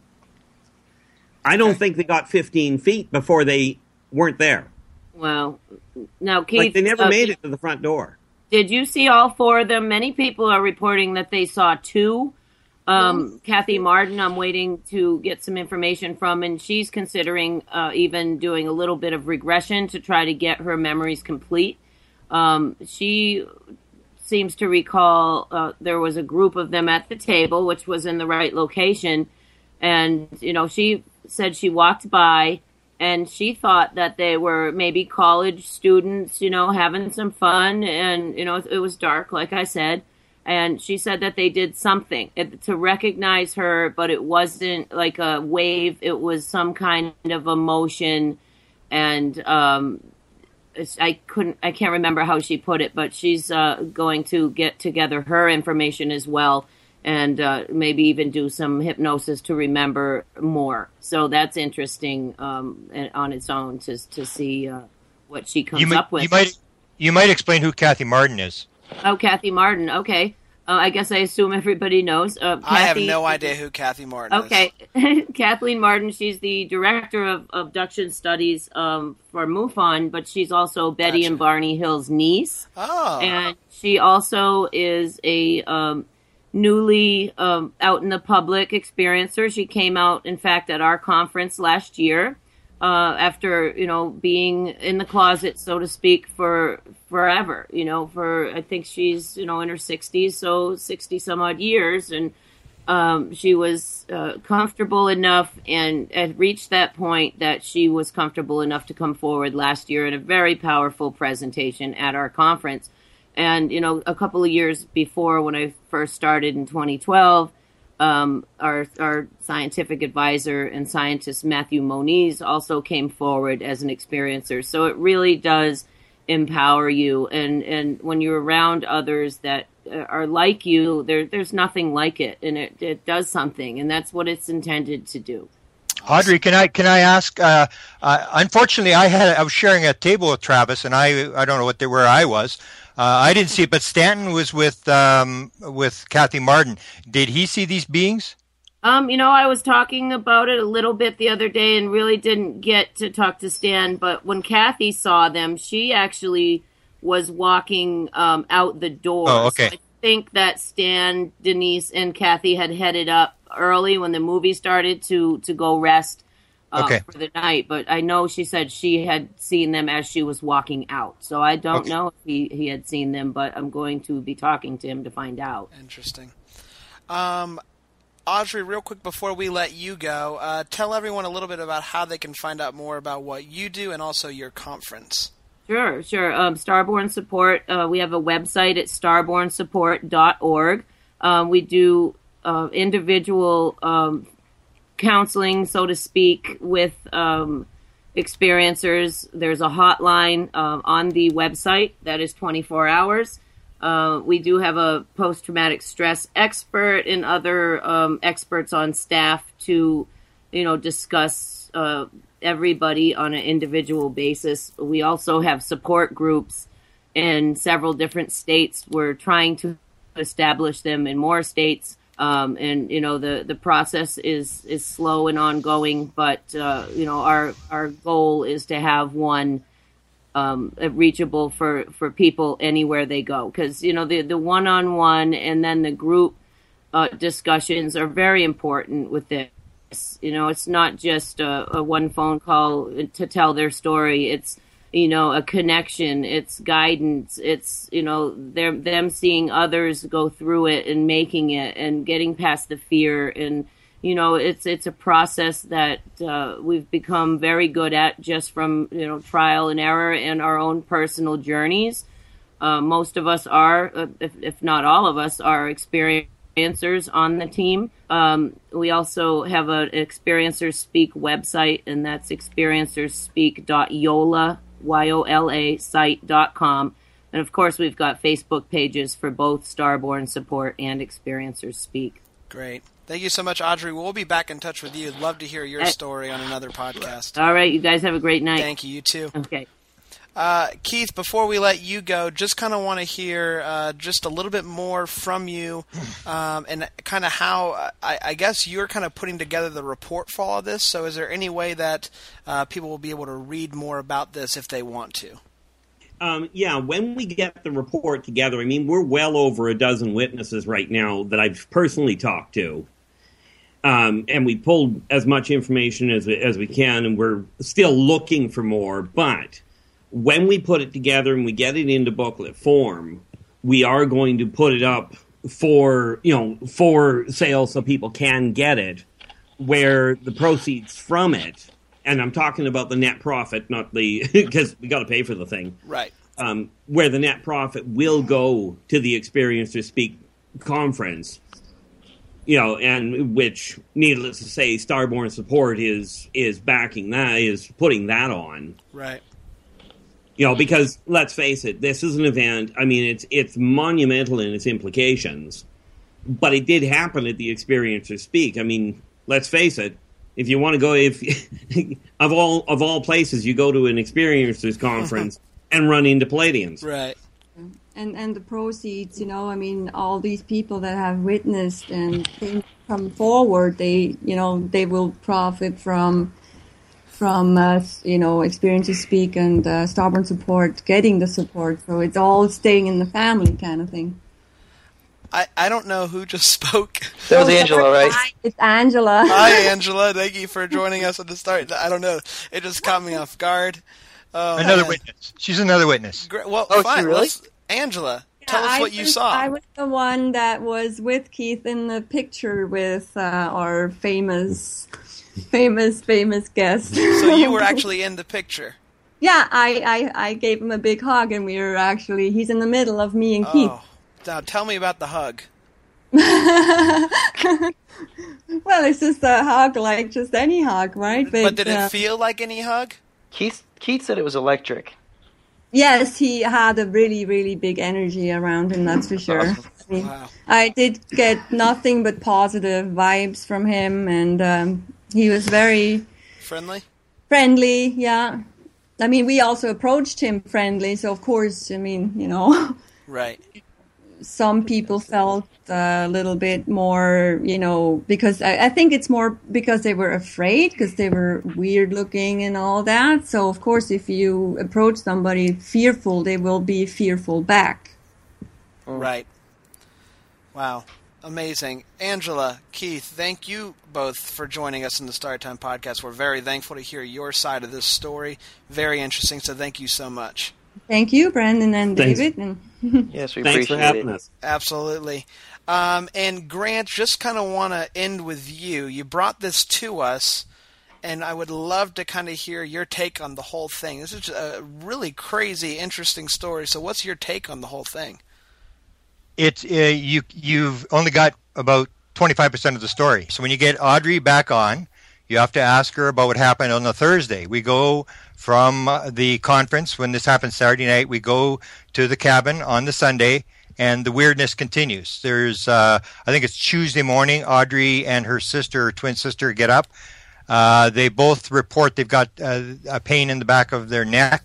I don't okay. think they got fifteen feet before they weren't there. Wow. Now, Keith, like they never uh, made it to the front door. Did you see all four of them? Many people are reporting that they saw two. Um, yes. Kathy Martin, I'm waiting to get some information from, and she's considering uh, even doing a little bit of regression to try to get her memories complete. Um, she seems to recall uh, there was a group of them at the table, which was in the right location. And, you know, she said she walked by and she thought that they were maybe college students, you know, having some fun. And, you know, it was dark, like I said. And she said that they did something to recognize her, but it wasn't like a wave. It was some kind of emotion. And, um, I couldn't, I can't remember how she put it, but she's uh, going to get together her information as well, and uh, maybe even do some hypnosis to remember more. So that's interesting um, on its own to to see uh, what she comes you might, up with. You might, you might explain who Kathy Martin is. Oh, Kathy Martin. Okay. Uh, I guess I assume everybody knows. Uh, Kathy, I have no idea who Kathy Martin okay. is. Okay. Kathleen Martin, she's the director of abduction studies um, for MUFON, but she's also Betty gotcha. and Barney Hill's niece. Oh. And she also is a um, newly um, out in the public experiencer. She came out, in fact, at our conference last year. Uh, after, you know, being in the closet, so to speak, for forever, you know, for, I think she's, you know, in her sixties, so sixty some odd years. And um, she was uh, comfortable enough and had reached that point that she was comfortable enough to come forward last year in a very powerful presentation at our conference. And, you know, a couple of years before, when I first started in twenty twelve, Um, our our scientific advisor and scientist Matthew Moniz also came forward as an experiencer. So it really does empower you, and, and when you're around others that are like you, there there's nothing like it, and it, it does something, and that's what it's intended to do. Audrey, can I can I ask? Uh, uh, unfortunately, I had I was sharing a table with Travis, and I I don't know what they, where I was. Uh, I didn't see it, but Stanton was with um, with Kathy Martin. Did he see these beings? Um, you know, I was talking about it a little bit the other day and really didn't get to talk to Stan. But when Kathy saw them, she actually was walking um, out the door. Oh, okay. So I think that Stan, Denise, and Kathy had headed up early when the movie started to, to go rest. Uh, okay. For the night, but I know she said she had seen them as she was walking out. So I don't okay. know if he, he had seen them, but I'm going to be talking to him to find out. Interesting. Um, Audrey, real quick before we let you go, uh, tell everyone a little bit about how they can find out more about what you do and also your conference. Sure, sure. Um, Starborn Support, uh, we have a website at starborn support dot org. Um, we do uh, individual um counseling, so to speak, with um, experiencers. There's a hotline uh, on the website that is twenty-four hours. Uh, we do have a post-traumatic stress expert and other um, experts on staff to, you know, discuss uh, everybody on an individual basis. We also have support groups in several different states. We're trying to establish them in more states. Um, and, you know, the, the process is, is slow and ongoing, but, uh, you know, our, our goal is to have one, um, reachable for, for people anywhere they go. Cause, you know, the, the one-on-one and then the group, uh, discussions are very important with this. You know, it's not just a, a one phone call to tell their story. It's, you know, a connection, it's guidance, it's, you know, them them seeing others go through it and making it and getting past the fear. And, you know, it's it's a process that uh, we've become very good at just from, you know, trial and error and our own personal journeys. Uh, most of us are, uh, if, if not all of us, are experiencers on the team. Um, we also have an Experiencers Speak website, and that's experiencers speak dot yola Y O L A site dot com. And of course, we've got Facebook pages for both Starborn Support and Experiencers Speak. Great. Thank you so much, Audrey. We'll be back in touch with you. I'd love to hear your story on another podcast. All right. You guys have a great night. Thank you. You too. Okay. Uh, Keith, before we let you go, just kind of want to hear uh, just a little bit more from you um, and kind of how, I, I guess you're kind of putting together the report for all of this. So is there any way that uh, people will be able to read more about this if they want to? Um, yeah, when we get the report together, I mean, we're well over a dozen witnesses right now that I've personally talked to. Um, and we pulled as much information as we, as we can, and we're still looking for more, but when we put it together and we get it into booklet form, we are going to put it up for, you know, for sale so people can get it, where the proceeds from it, and I'm talking about the net profit, not the, because we got to pay for the thing. Right. Um, where the net profit will go to the Experiencers Speak conference, you know, and which, needless to say, Starborn Support is, is backing that, is putting that on. Right. You know, because let's face it, this is an event. I mean, it's it's monumental in its implications, but it did happen at the Experiencers Speak. I mean, let's face it. If you want to go, if of all of all places, you go to an Experiencers conference and run into Palladians, right? And and the proceeds, you know, I mean, all these people that have witnessed and things come forward, they, you know, they will profit from. From, uh, you know, Experiencers Speak and uh, Starborn Support getting the support. So it's all staying in the family kind of thing. I, I don't know who just spoke. That was Angela, right? It's Angela. Hi, Angela. Thank you for joining us at the start. I don't know. It just caught me off guard. Oh, another man. witness. She's another witness. Great. Well, oh, fine. she really? Let's, Angela, tell Yeah, us I what you was, saw. I was the one that was with Keith in the picture with uh, our famous... Famous, famous guest. So you were actually in the picture. Yeah, I, I, I gave him a big hug, and we were actually, he's in the middle of me and Keith. Oh, now tell me about the hug. Well, it's just a hug like just any hug, right? But, but did uh, it feel like any hug? Keith Keith said it was electric. Yes, he had a really, really big energy around him, that's for sure. Awesome. I mean, Wow. I did get nothing but positive vibes from him, and um, he was very Friendly? friendly, yeah. I mean, we also approached him friendly, so of course, I mean, you know, Right. some people felt a little bit more, you know, because I, I think it's more because they were afraid, because they were weird looking and all that. So, of course, if you approach somebody fearful, they will be fearful back. Right. Wow. Amazing. Angela, Keith, thank you both for joining us in the Story Time podcast. We're very thankful to hear your side of this story. Very interesting, so thank you so much. Thank you, Brandon and Thanks. David. And Yes, we Thanks for appreciate having it. us. Absolutely. Um, and Grant, just kind of want to end with you. You brought this to us, and I would love to kind of hear your take on the whole thing. This is a really crazy, interesting story. So what's your take on the whole thing? It's uh, you. You've only got about twenty-five percent of the story. So when you get Audrey back on, you have to ask her about what happened on the Thursday. We go from uh, the conference when this happened Saturday night. We go to the cabin on the Sunday, and the weirdness continues. There's, uh, I think it's Tuesday morning. Audrey and her sister, her twin sister, get up. Uh, they both report they've got uh, a pain in the back of their neck.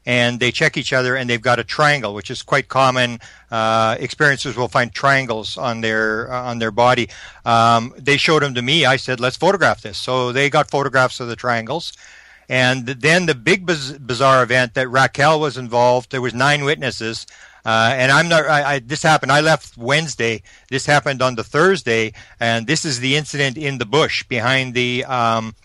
and they check each other, and they've got a triangle, which is quite common. Uh, experiencers will find triangles on their uh, on their body. Um, they showed them to me. I said, let's photograph this. So they got photographs of the triangles. And then the big biz- bizarre event that Raquel was involved, there was nine witnesses. Uh, and I'm not, I, I, this happened, I left Wednesday. This happened on the Thursday. And this is the incident in the bush behind the, um,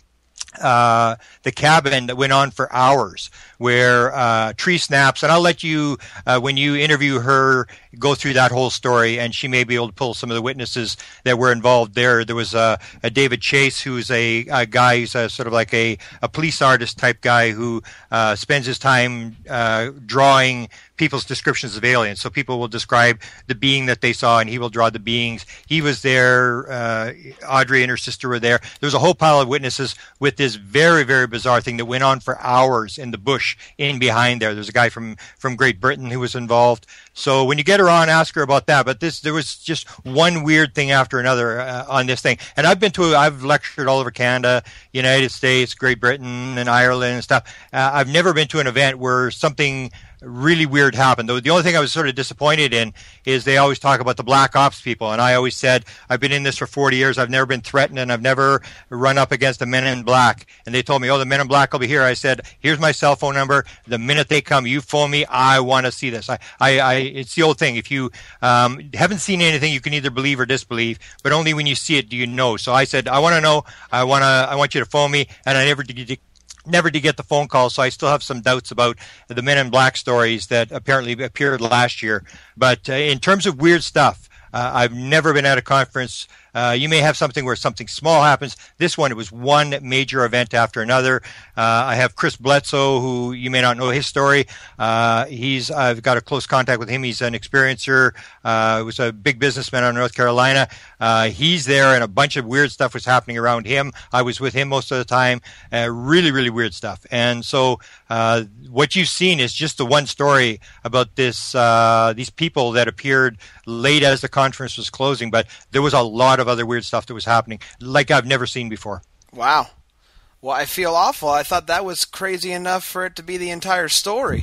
uh, the cabin that went on for hours, where uh, tree snaps. And I'll let you, uh, when you interview her, go through that whole story, and she may be able to pull some of the witnesses that were involved there. There was a, a David Chase, who's a, a guy who's a, sort of like a, a police artist type guy who uh, spends his time uh, drawing people's descriptions of aliens. So people will describe the being that they saw, and he will draw the beings. He was there. Uh, Audrey and her sister were there. There was a whole pile of witnesses with this very, very bizarre thing that went on for hours in the bush in behind there. There's a guy from, from Great Britain who was involved. So when you get her on, ask her about that. But this, there was just one weird thing after another uh, on this thing. And I've been to, I've lectured all over Canada, United States, Great Britain, and Ireland and stuff. Uh, I've never been to an event where something really weird happened. The only thing I was sort of disappointed in is they always talk about the black ops people. And I always said, I've been in this for forty years. I've never been threatened, and I've never run up against the men in black. And they told me, oh, the men in black will be here. I said, here's my cell phone number. The minute they come, you phone me. I want to see this. I, I, I it's the old thing. If you um, haven't seen anything, you can either believe or disbelieve, but only when you see it do you know. So I said, I want to know. I want to, I want you to phone me. And I never did. Never did get the phone call, so I still have some doubts about the Men in Black stories that apparently appeared last year. But uh, in terms of weird stuff, uh, I've never been at a conference. Uh, you may have something where something small happens. This one, it was one major event after another. Uh, I have Chris Bledsoe, who you may not know his story. Uh, he's I've got a close contact with him. He's an experiencer. Uh, was a big businessman out of North Carolina. Uh, he's there, and a bunch of weird stuff was happening around him. I was with him most of the time. Uh, really, really weird stuff. And so uh, what you've seen is just the one story about this uh, these people that appeared late as the conference was closing, but there was a lot of other weird stuff that was happening like I've never seen before. Wow. Well, I feel awful. I thought that was crazy enough for it to be the entire story.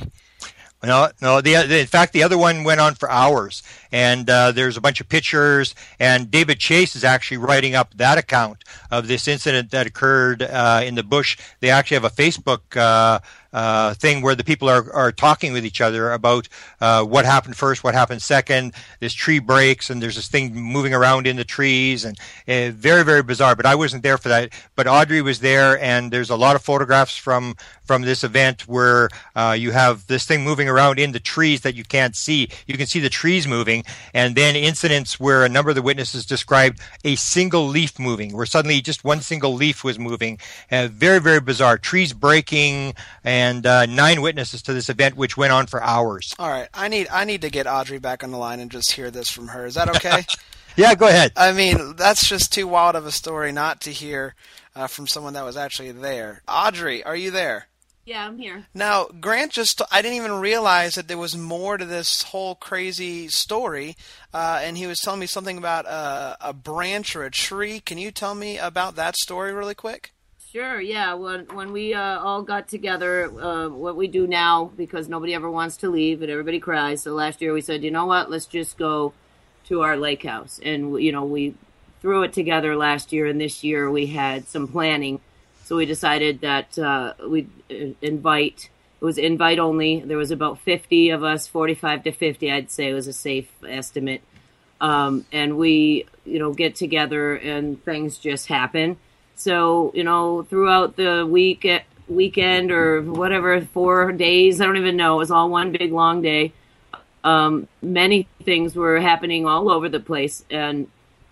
No, no. The, the in fact, the other one went on for hours, and uh, there's a bunch of pictures. And David Chase is actually writing up that account of this incident that occurred uh, in the bush. They actually have a Facebook uh, uh, thing where the people are, are talking with each other about uh, what happened first, what happened second. This tree breaks, and there's this thing moving around in the trees, and uh, very, very bizarre. But I wasn't there for that. But Audrey was there, and there's a lot of photographs from from this event where uh, you have this thing moving around in the trees that you can't see. You can see the trees moving, and then incidents where a number of the witnesses described a single leaf moving, where suddenly just one single leaf was moving. Uh, very, very bizarre. Trees breaking, and uh, nine witnesses to this event, which went on for hours. All right, I need I need to get Audrey back on the line and just hear this from her. Is that okay? Yeah, go ahead. I mean, that's just too wild of a story not to hear uh, from someone that was actually there. Audrey, are you there? Yeah, I'm here. Now, Grant just, I didn't even realize that there was more to this whole crazy story, uh, and he was telling me something about a, a branch or a tree. Can you tell me about that story really quick? Sure, yeah. When when we uh, all got together, uh, what we do now, because nobody ever wants to leave and everybody cries, so last year we said, you know what, let's just go to our lake house. And, you know, we threw it together last year, and this year we had some planning. So we decided that uh, we'd invite, it was invite only. There was about fifty of us, forty-five to fifty, I'd say it was a safe estimate. Um, and we, you know, get together and things just happen. So, you know, throughout the week, weekend or whatever, four days, I don't even know, it was all one big long day. Um, many things were happening all over the place, and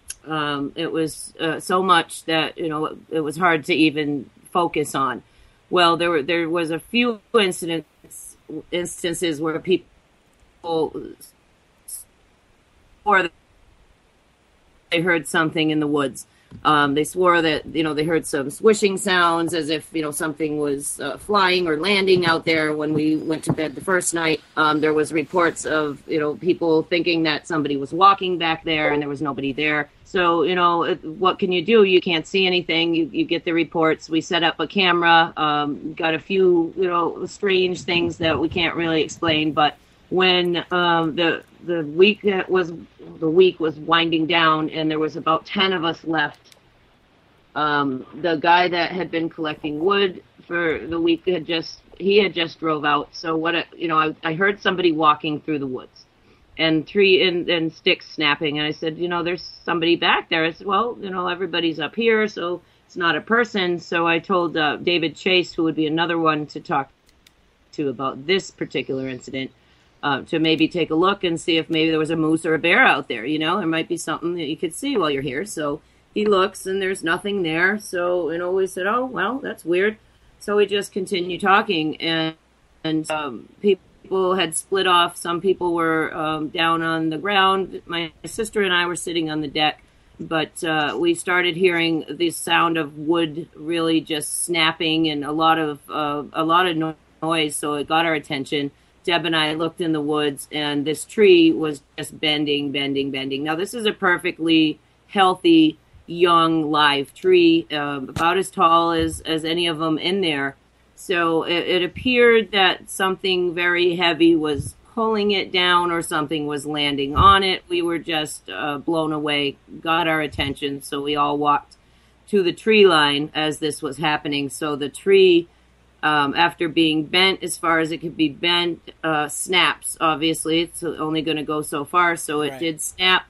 Um, it was uh, so much that, you know, it, it was hard to even focus on. Well, there were there was a few incidents instances where people or they heard something in the woods. Um, they swore that, you know, they heard some swishing sounds as if, you know, something was uh, flying or landing out there when we went to bed the first night. Um, there was reports of, you know, people thinking that somebody was walking back there and there was nobody there. So, you know, what can you do? You can't see anything. You, you get the reports. We set up a camera, um, got a few, you know, strange things that we can't really explain. But when um, the the week was the week was winding down and there was about ten of us left, um, the guy that had been collecting wood for the week had just he had just drove out. So what a, you know, I, I heard somebody walking through the woods. And tree and, and sticks snapping. And I said, you know, there's somebody back there. I said, well, you know, everybody's up here, so it's not a person. So I told uh, David Chase, who would be another one to talk to about this particular incident, uh, to maybe take a look and see if maybe there was a moose or a bear out there. You know, there might be something that you could see while you're here. So he looks and there's nothing there. So, you know, we said, oh, well, that's weird. So we just continue talking, and, and um, people, People had split off. Some people were um, down on the ground. My sister and I were sitting on the deck, but uh, we started hearing the sound of wood really just snapping and a lot of uh, a lot of no- noise. So it got our attention. Deb and I looked in the woods, and this tree was just bending, bending, bending. Now this is a perfectly healthy, young, live tree, um, about as tall as as any of them in there. So it, it appeared that something very heavy was pulling it down or something was landing on it. We were just uh, blown away, got our attention. So we all walked to the tree line as this was happening. So the tree, um, after being bent as far as it could be bent, uh, snaps. Obviously, it's only going to go so far. So it Right. did snap.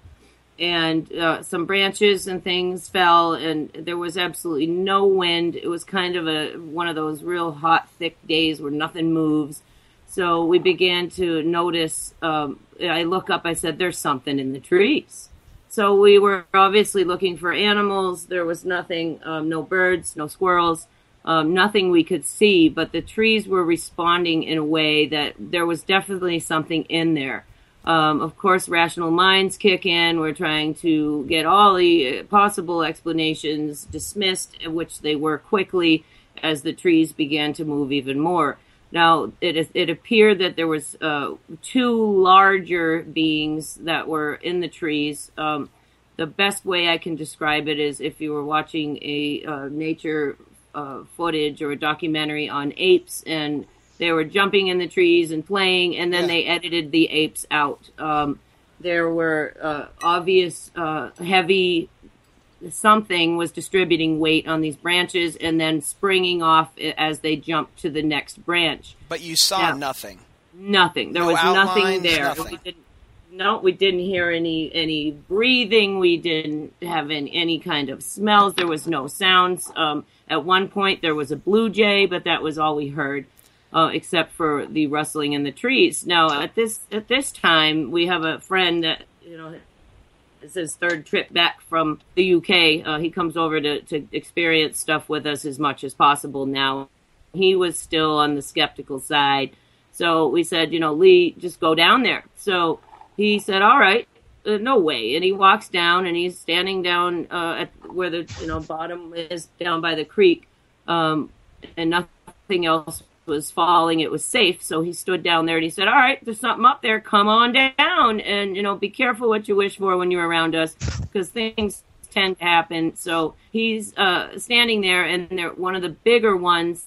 And uh, some branches and things fell, and there was absolutely no wind. It was kind of a one of those real hot, thick days where nothing moves. So we began to notice. Um, I look up. I said, "There's something in the trees." So we were obviously looking for animals. There was nothing. Um, no birds. No squirrels. Um, nothing we could see. But the trees were responding in a way that there was definitely something in there. Um, of course, rational minds kick in. We're trying to get all the possible explanations dismissed, which they were quickly as the trees began to move even more. Now, it it appeared that there was uh, two larger beings that were in the trees. Um, the best way I can describe it is if you were watching a uh, nature uh, footage or a documentary on apes, and they were jumping in the trees and playing, and then yeah. they edited the apes out. Um, there were uh, obvious uh, heavy something was distributing weight on these branches and then springing off as they jumped to the next branch. But you saw now, nothing. Nothing. There no was outlines, nothing there. Nothing. We didn't, no, we didn't hear any any breathing. We didn't have any, any kind of smells. There was no sounds. Um, at one point, there was a blue jay, but that was all we heard. Uh, except for the rustling in the trees. Now, at this at this time, we have a friend that, you know, it's his third trip back from the U K. Uh, he comes over to, to experience stuff with us as much as possible now. He was still on the skeptical side. So we said, you know, Lee, just go down there. So he said, all right, uh, no way. And he walks down, and he's standing down uh, at where the, you know, bottom is down by the creek, um, and nothing else was falling. It was safe. So he stood down there and he said, all right, there's something up there. Come on down. And, you know, be careful what you wish for when you're around us, because things tend to happen. So he's uh, standing there, and there, one of the bigger ones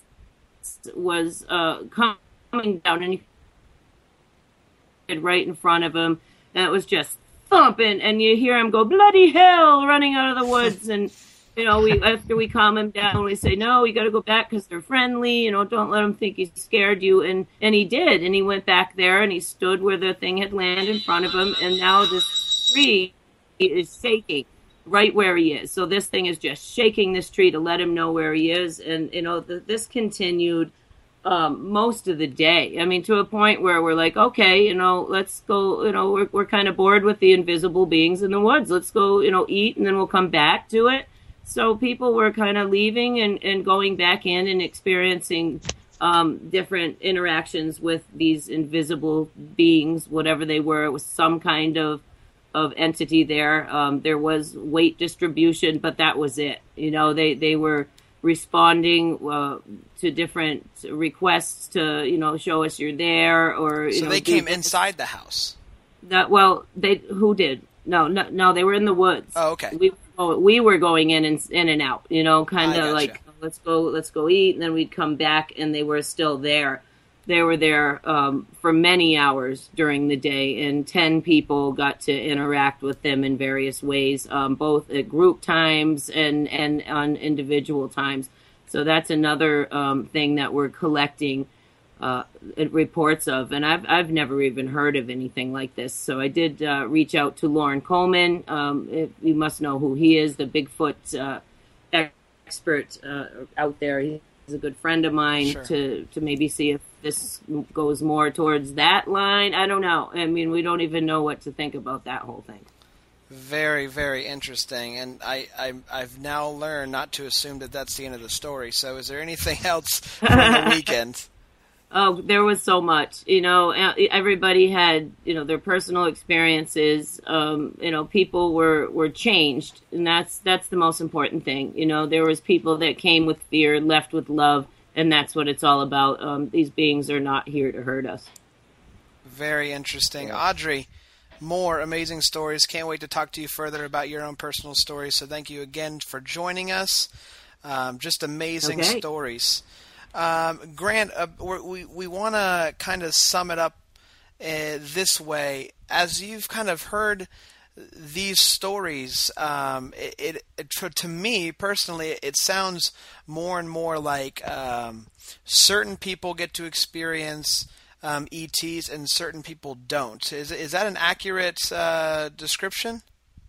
was uh, coming down, and he right in front of him. And it was just thumping. And you hear him go, bloody hell, running out of the woods. And you know, we after we calm him down, we say, no, you got to go back because they're friendly. You know, don't let him think he scared you. And, and he did. And he went back there, and he stood where the thing had landed in front of him. And now this tree is shaking right where he is. So this thing is just shaking this tree to let him know where he is. And, you know, the, this continued um, most of the day. I mean, to a point where we're like, okay, you know, let's go, you know, we're, we're kind of bored with the invisible beings in the woods. Let's go, you know, eat, and then we'll come back to it. So people were kind of leaving and, and going back in and experiencing um, different interactions with these invisible beings, whatever they were. It was some kind of of entity there. Um, there was weight distribution, but that was it. You know, they, they were responding uh, to different requests to, you know, show us you're there, or you so know, they came inside the house. That well, they who did? No, no, no. They were in the woods. Oh, okay. We oh, we were going in and in and out. You know, kind of like let's go, let's go eat, and then we'd come back, and they were still there. They were there um, for many hours during the day, and ten people got to interact with them in various ways, um, both at group times and, and on individual times. So that's another um, thing that we're collecting uh, reports of, and I've I've never even heard of anything like this. So I did uh, reach out to Lauren Coleman. Um, if, you must know who he is, the Bigfoot uh, expert uh, out there. He's a good friend of mine. Sure. to to maybe see if this goes more towards that line. I don't know. I mean, we don't even know what to think about that whole thing. Very, very interesting. And I, I, I've now learned not to assume that that's the end of the story. So is there anything else from the weekend? Oh, there was so much. You know, everybody had, you know, their personal experiences. Um, you know, people were, were changed. And that's, that's the most important thing. You know, there was people that came with fear, left with love. And that's what it's all about. Um, these beings are not here to hurt us. Very interesting. Audrey, more amazing stories. Can't wait to talk to you further about your own personal stories. So thank you again for joining us. Um, just amazing okay. stories. Um, Grant, uh, we, we want to kind of sum it up uh, this way. As you've kind of heard these stories, um, it, it, it to me personally, it sounds more and more like um, certain people get to experience um, E Ts and certain people don't. Is is that an accurate uh, description?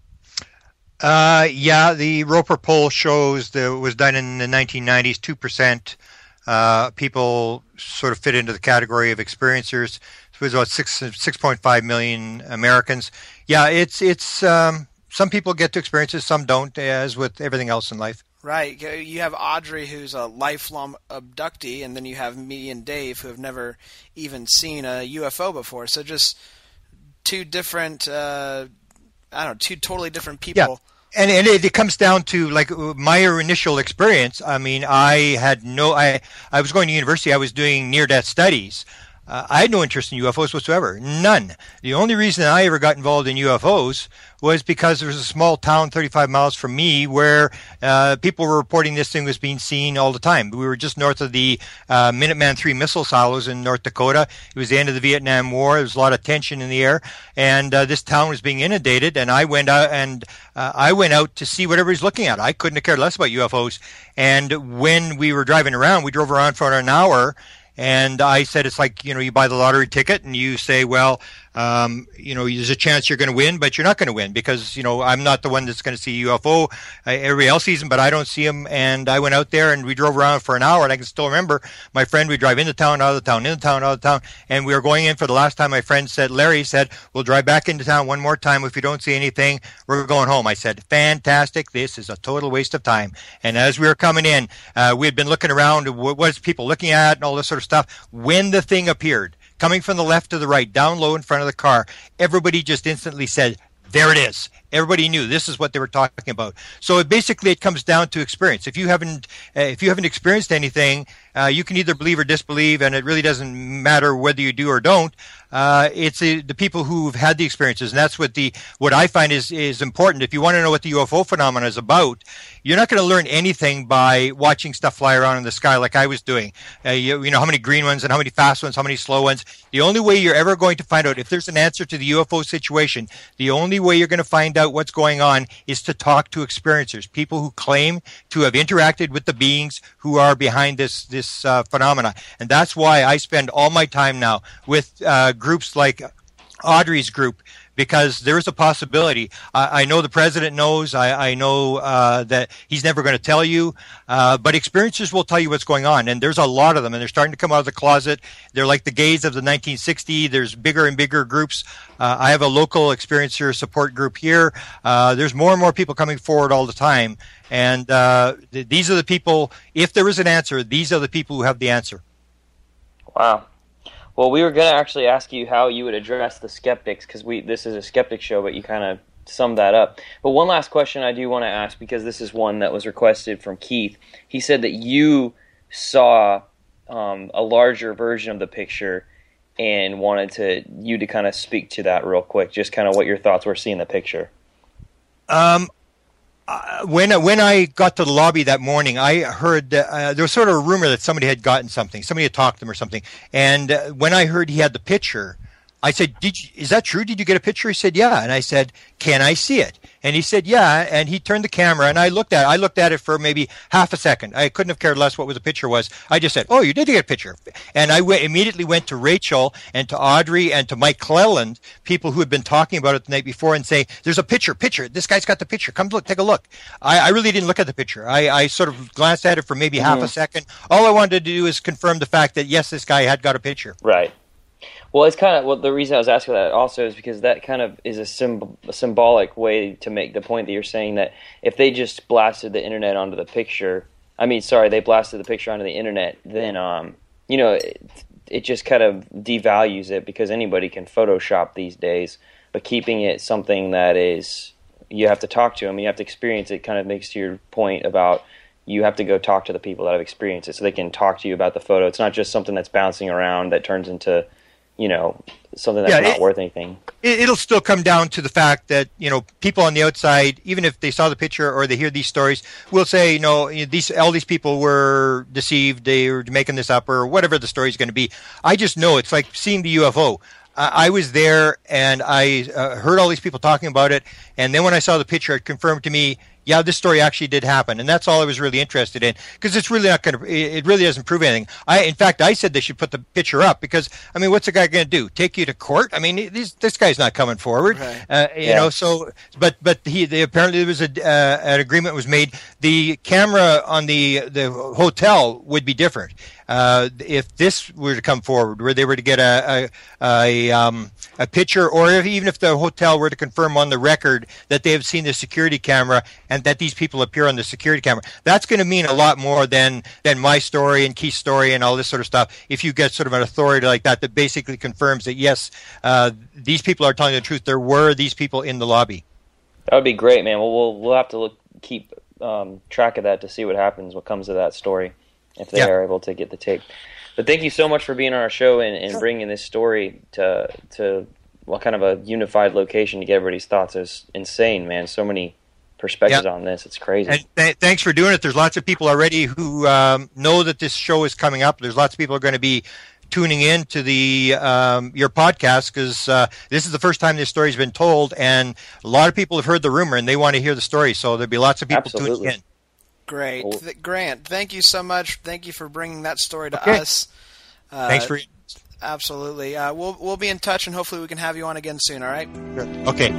Uh, yeah, the Roper poll shows that it was done in the nineteen nineties. Two percent uh, people sort of fit into the category of experiencers. It was about six six point five million Americans. Yeah, it's it's um, some people get to experience it, some don't, as with everything else in life. Right. You have Audrey, who's a lifelong abductee, and then you have me and Dave, who have never even seen a U F O before. So just two different, uh, I don't know, two totally different people. Yeah. And, and it, it comes down to like my initial experience. I mean, I had no, I, I was going to university. I was doing near-death studies. Uh, I had no interest in U F Os whatsoever. None. The only reason I ever got involved in U F Os was because there was a small town thirty-five miles from me where uh, people were reporting this thing was being seen all the time. We were just north of the uh, Minuteman three missile silos in North Dakota. It was the end of the Vietnam War. There was a lot of tension in the air, and uh, this town was being inundated. And I went out and uh, I went out to see what everybody's looking at. I couldn't have cared less about U F Os. And when we were driving around, we drove around for an hour. And I said, it's like, you know, you buy the lottery ticket and you say, well, um, you know, there's a chance you're going to win, but you're not going to win because, you know, I'm not the one that's going to see a U F O. Uh, everybody else sees them, but I don't see them. And I went out there and we drove around for an hour. And I can still remember my friend, we drive into town, out of the town, into town, out of town. And we were going in for the last time. My friend said, Larry said, we'll drive back into town one more time. If we don't see anything, we're going home. I said, fantastic. This is a total waste of time. And as we were coming in, uh, we had been looking around, what was people looking at and all this sort of stuff. When the thing appeared, coming from the left to the right, down low in front of the car, everybody just instantly said, there it is. Everybody knew this is what they were talking about. So it basically it comes down to experience. If you haven't, uh, if you haven't experienced anything, uh, you can either believe or disbelieve, and it really doesn't matter whether you do or don't. Uh, it's a, the people who've had the experiences, and that's what the what I find is is important. If you want to know what the U F O phenomenon is about, you're not going to learn anything by watching stuff fly around in the sky like I was doing. Uh, you, you know how many green ones and how many fast ones, how many slow ones. The only way you're ever going to find out if there's an answer to the U F O situation, the only way you're going to find out what's going on is to talk to experiencers, people who claim to have interacted with the beings who are behind this this uh, phenomena. And that's why I spend all my time now with uh, groups like Audrey's group, because there is a possibility. I, I know the president knows. I, I know uh, that he's never going to tell you, uh, but experiencers will tell you what's going on. And there's a lot of them, and they're starting to come out of the closet. They're like the gays of the nineteen sixties. There's bigger and bigger groups. Uh, I have a local experiencer support group here. Uh, there's more and more people coming forward all the time. And uh, th- these are the people, if there is an answer, these are the people who have the answer. Wow. Well, we were going to actually ask you how you would address the skeptics, because we this is a skeptic show, but you kind of summed that up. But one last question I do want to ask, because this is one that was requested from Keith. He said that you saw um, a larger version of the picture and wanted to you to kind of speak to that real quick, just kind of what your thoughts were seeing the picture. Um, uh, when when I got to the lobby that morning, I heard that, uh, there was sort of a rumor that somebody had gotten something, somebody had talked to him or something. And uh, when I heard he had the picture, I said, "Did you, is that true? Did you get a picture?" He said, "Yeah." And I said, "Can I see it?" And he said, "Yeah." And he turned the camera, and I looked at it. I looked at it for maybe half a second. I couldn't have cared less what the picture was. I just said, "Oh, you did get a picture." And I w- immediately went to Rachel and to Audrey and to Mike Cleland, people who had been talking about it the night before, and say, "There's a picture, picture. This guy's got the picture. Come look, take a look." I, I really didn't look at the picture. I, I sort of glanced at it for maybe mm-hmm. half a second. All I wanted to do is confirm the fact that, yes, this guy had got a picture. Right. Well, it's kind of well. The reason I was asking that also is because that kind of is a, symb- a symbolic way to make the point that you're saying that if they just blasted the internet onto the picture, I mean, sorry, they blasted the picture onto the internet, then um, you know, it, it just kind of devalues it because anybody can Photoshop these days. But keeping it something that is you have to talk to them, you have to experience it, kind of makes to your point about you have to go talk to the people that have experienced it so they can talk to you about the photo. It's not just something that's bouncing around that turns into, you know, something that's yeah, not it, worth anything. It'll still come down to the fact that, you know, people on the outside, even if they saw the picture or they hear these stories, will say, you know, these all these people were deceived, they were making this up, or whatever the story is going to be. I just know it's like seeing the U F O. I, I was there and I uh, heard all these people talking about it, and then when I saw the picture, it confirmed to me, yeah, this story actually did happen, and that's all I was really interested in, because it's really not going to, it really doesn't prove anything. I, in fact, I said they should put the picture up, because, I mean, what's the guy going to do? Take you to court? I mean, this this guy's not coming forward, right. uh, you yeah. know. So, but but he they, apparently there was a uh, an agreement was made. The camera on the the hotel would be different. Uh, if this were to come forward, where they were to get a a, a, um, a picture, or if, even if the hotel were to confirm on the record that they have seen the security camera and that these people appear on the security camera, that's going to mean a lot more than than my story and Keith's story and all this sort of stuff. If you get sort of an authority like that that basically confirms that, yes, uh, these people are telling the truth, there were these people in the lobby. That would be great, man. Well, we'll, we'll have to look, keep um, track of that to see what happens, what comes of that story, if they yeah. are able to get the tape. But thank you so much for being on our show and, and bringing this story to to well, kind of a unified location to get everybody's thoughts. Is insane, man. So many perspectives yeah. on this. It's crazy. And th- thanks for doing it. There's lots of people already who um, know that this show is coming up. There's lots of people who are going to be tuning in to the um, your podcast, because uh, this is the first time this story's been told, and a lot of people have heard the rumor and they want to hear the story. So there'll be lots of people Absolutely. tuning in. Great. Cool. Th- Grant, thank you so much. Thank you for bringing that story to okay. us. Uh, Thanks for Absolutely. Uh, we'll we'll be in touch, and hopefully we can have you on again soon, all right? Sure. Okay.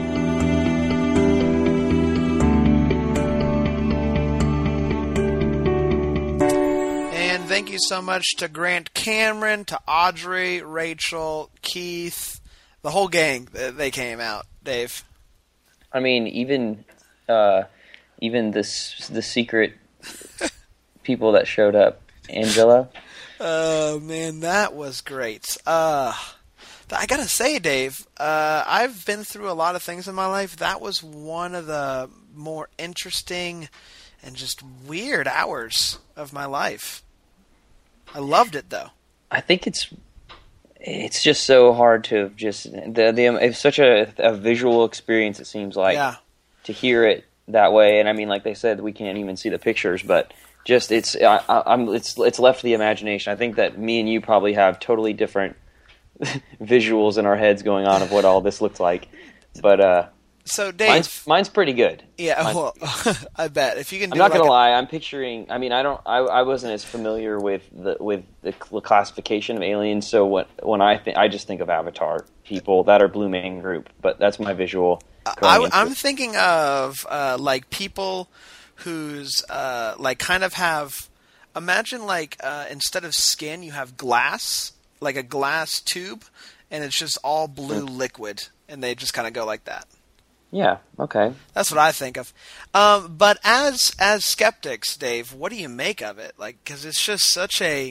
And thank you so much to Grant Cameron, to Audrey, Rachel, Keith, the whole gang. They came out, Dave. I mean, even... Uh, Even this, the secret people that showed up. Angela? Oh, man, that was great. Uh, I gotta say, Dave, uh, I've been through a lot of things in my life. That was one of the more interesting and just weird hours of my life. I loved it, though. I think it's it's just so hard to just... the the It's such a, a visual experience, it seems like. Yeah. To hear it that way, and I mean, like they said, we can't even see the pictures, but just it's I, I'm it's it's left to the imagination. I think that me and you probably have totally different visuals in our heads going on of what all this looked like, but uh, so Dave, mine's, mine's pretty good. Yeah, mine's well, I bet if you can. Do I'm not like gonna a... lie. I'm picturing. I mean, I don't. I, I wasn't as familiar with the with the classification of aliens. So what when I think, I just think of Avatar people that are Blue Man Group, but that's my visual. I, I'm thinking of uh, like people whose uh, like kind of have. Imagine like uh, instead of skin, you have glass, like a glass tube, and it's just all blue mm. liquid, and they just kind of go like that. Yeah. Okay. That's what I think of. Um, but as as skeptics, Dave, what do you make of it? Like, because it's just such a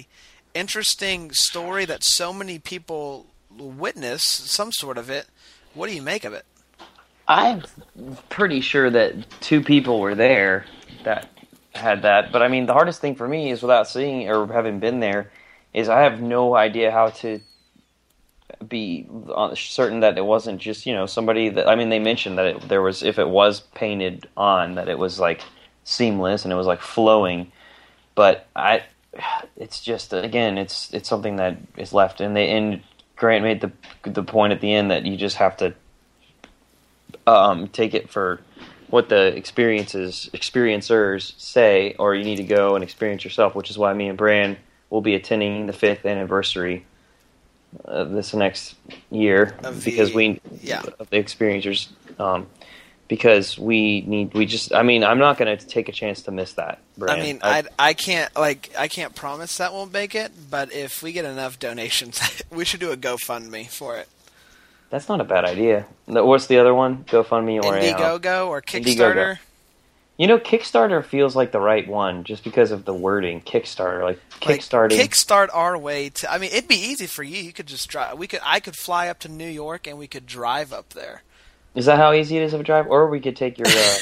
interesting story that so many people witness some sort of it. What do you make of it? I'm pretty sure that two people were there that had that. But, I mean, the hardest thing for me is without seeing or having been there is I have no idea how to be certain that it wasn't just, you know, somebody that, I mean, they mentioned that it, there was, if it was painted on, that it was, like, seamless and it was, like, flowing. But I, it's just, again, it's it's something that is left. And they, and Grant made the the point at the end that you just have to um, take it for what the experiences experiencers say, or you need to go and experience yourself, which is why me and Bran will be attending the fifth anniversary uh, this next year of because the, we yeah. of the experiencers um, because we need we just I mean I'm not going to take a chance to miss that, Bran. I mean I, I I can't like I can't promise that won't make it, but if we get enough donations, we should do a GoFundMe for it. That's not a bad idea. What's the other one? GoFundMe or Indiegogo or Kickstarter? Indiegogo. You know, Kickstarter feels like the right one just because of the wording. Kickstarter, like kickstarting. Like, kickstart our way to. I mean, it'd be easy for you. You could just drive. We could. I could fly up to New York and we could drive up there. Is that how easy it is of a drive? Or we could take your. Uh...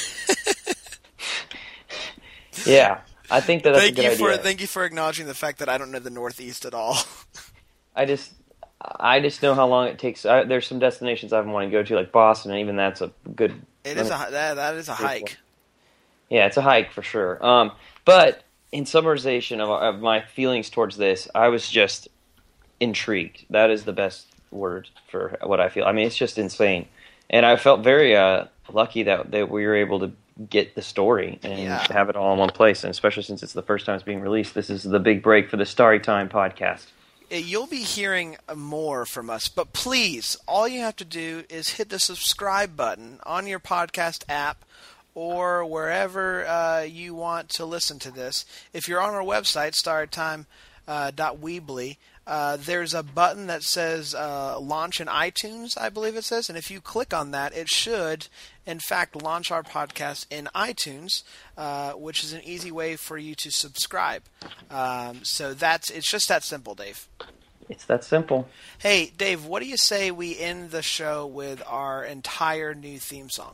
yeah, I think that that's thank a good you for, idea. Thank you for acknowledging the fact that I don't know the Northeast at all. I just. I just know how long it takes. I, there's some destinations I've been wanting to go to, like Boston, and even that's a good. It is a that, that is a hike. Yeah, it's a hike for sure. Um, but in summarization of, of my feelings towards this, I was just intrigued. That is the best word for what I feel. I mean, it's just insane, and I felt very uh, lucky that that we were able to get the story and yeah. have it all in one place, and especially since it's the first time it's being released. This is the big break for the Storytime podcast. You'll be hearing more from us, but please, all you have to do is hit the subscribe button on your podcast app or wherever uh, you want to listen to this. If you're on our website, storytime dot weebly, uh, there's a button that says uh, launch in iTunes, I believe it says, and if you click on that, it should, in fact, launch our podcast in iTunes, uh, which is an easy way for you to subscribe. Um, so that's it's just that simple, Dave. It's that simple. Hey, Dave, what do you say we end the show with our entire new theme song?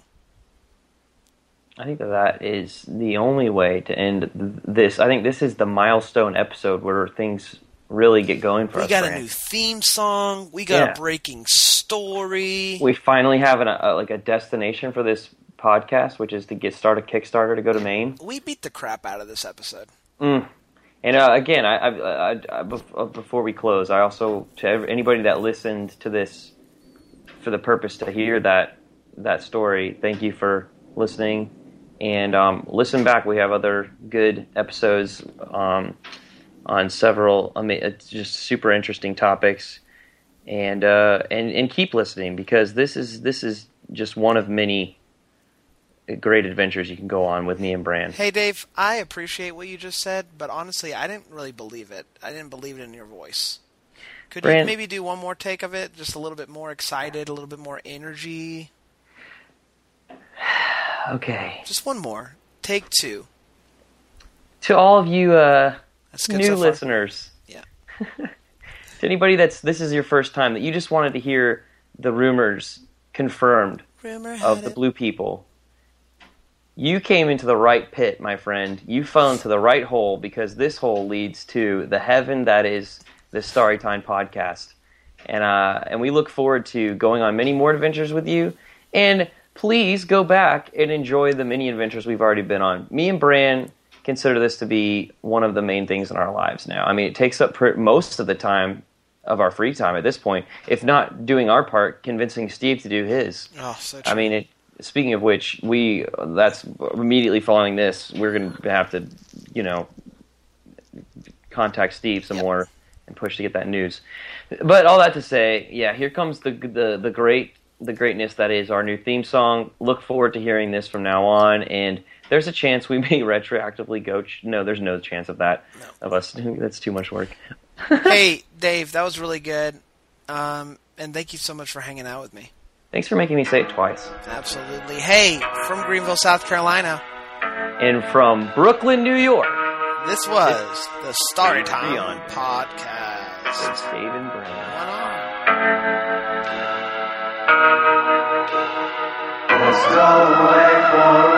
I think that that is the only way to end this. I think this is the milestone episode where things really get going for we us. We got Brand. a new theme song. We got yeah. a breaking story. We finally have an, a, like a destination for this podcast, which is to get start a Kickstarter to go to Maine. We beat the crap out of this episode. Mm. And uh, again, I, I, I, I, before we close, I also to anybody that listened to this for the purpose to hear that that story, thank you for listening. And um, listen back. We have other good episodes um, on several, I mean, just super interesting topics, and uh, and and keep listening because this is this is just one of many great adventures you can go on with me and Bran. Hey, Dave, I appreciate what you just said, but honestly, I didn't really believe it. I didn't believe it in your voice. Could Bran, you maybe do one more take of it? Just a little bit more excited, a little bit more energy. Okay. Just one more. Take two. To all of you uh, new so listeners. Yeah. To anybody that's this is your first time, that you just wanted to hear the rumors confirmed Rumor of the it. Blue People. You came into the right pit, my friend. You fell into the right hole because this hole leads to the heaven that is the Storytime podcast. And uh, and we look forward to going on many more adventures with you. And please go back and enjoy the many adventures we've already been on. Me and Bran consider this to be one of the main things in our lives now. I mean, it takes up pr- most of the time of our free time at this point, if not doing our part, convincing Steve to do his. Oh, so true. I mean, it, speaking of which, we that's immediately following this, we're going to have to, you know, contact Steve some yep. more and push to get that news. But all that to say, yeah, here comes the the the great the greatness that is our new theme song. Look forward to hearing this from now on, and there's a chance we may retroactively go. Ch- no, there's no chance of that no. of us. That's too much work. Hey, Dave, that was really good, um, and thank you so much for hanging out with me. Thanks for making me say it twice. Absolutely. Hey, from Greenville, South Carolina, and from Brooklyn, New York, This was the Storytime Leon. Podcast. It's Dave and Brandon. One on. Let's go away for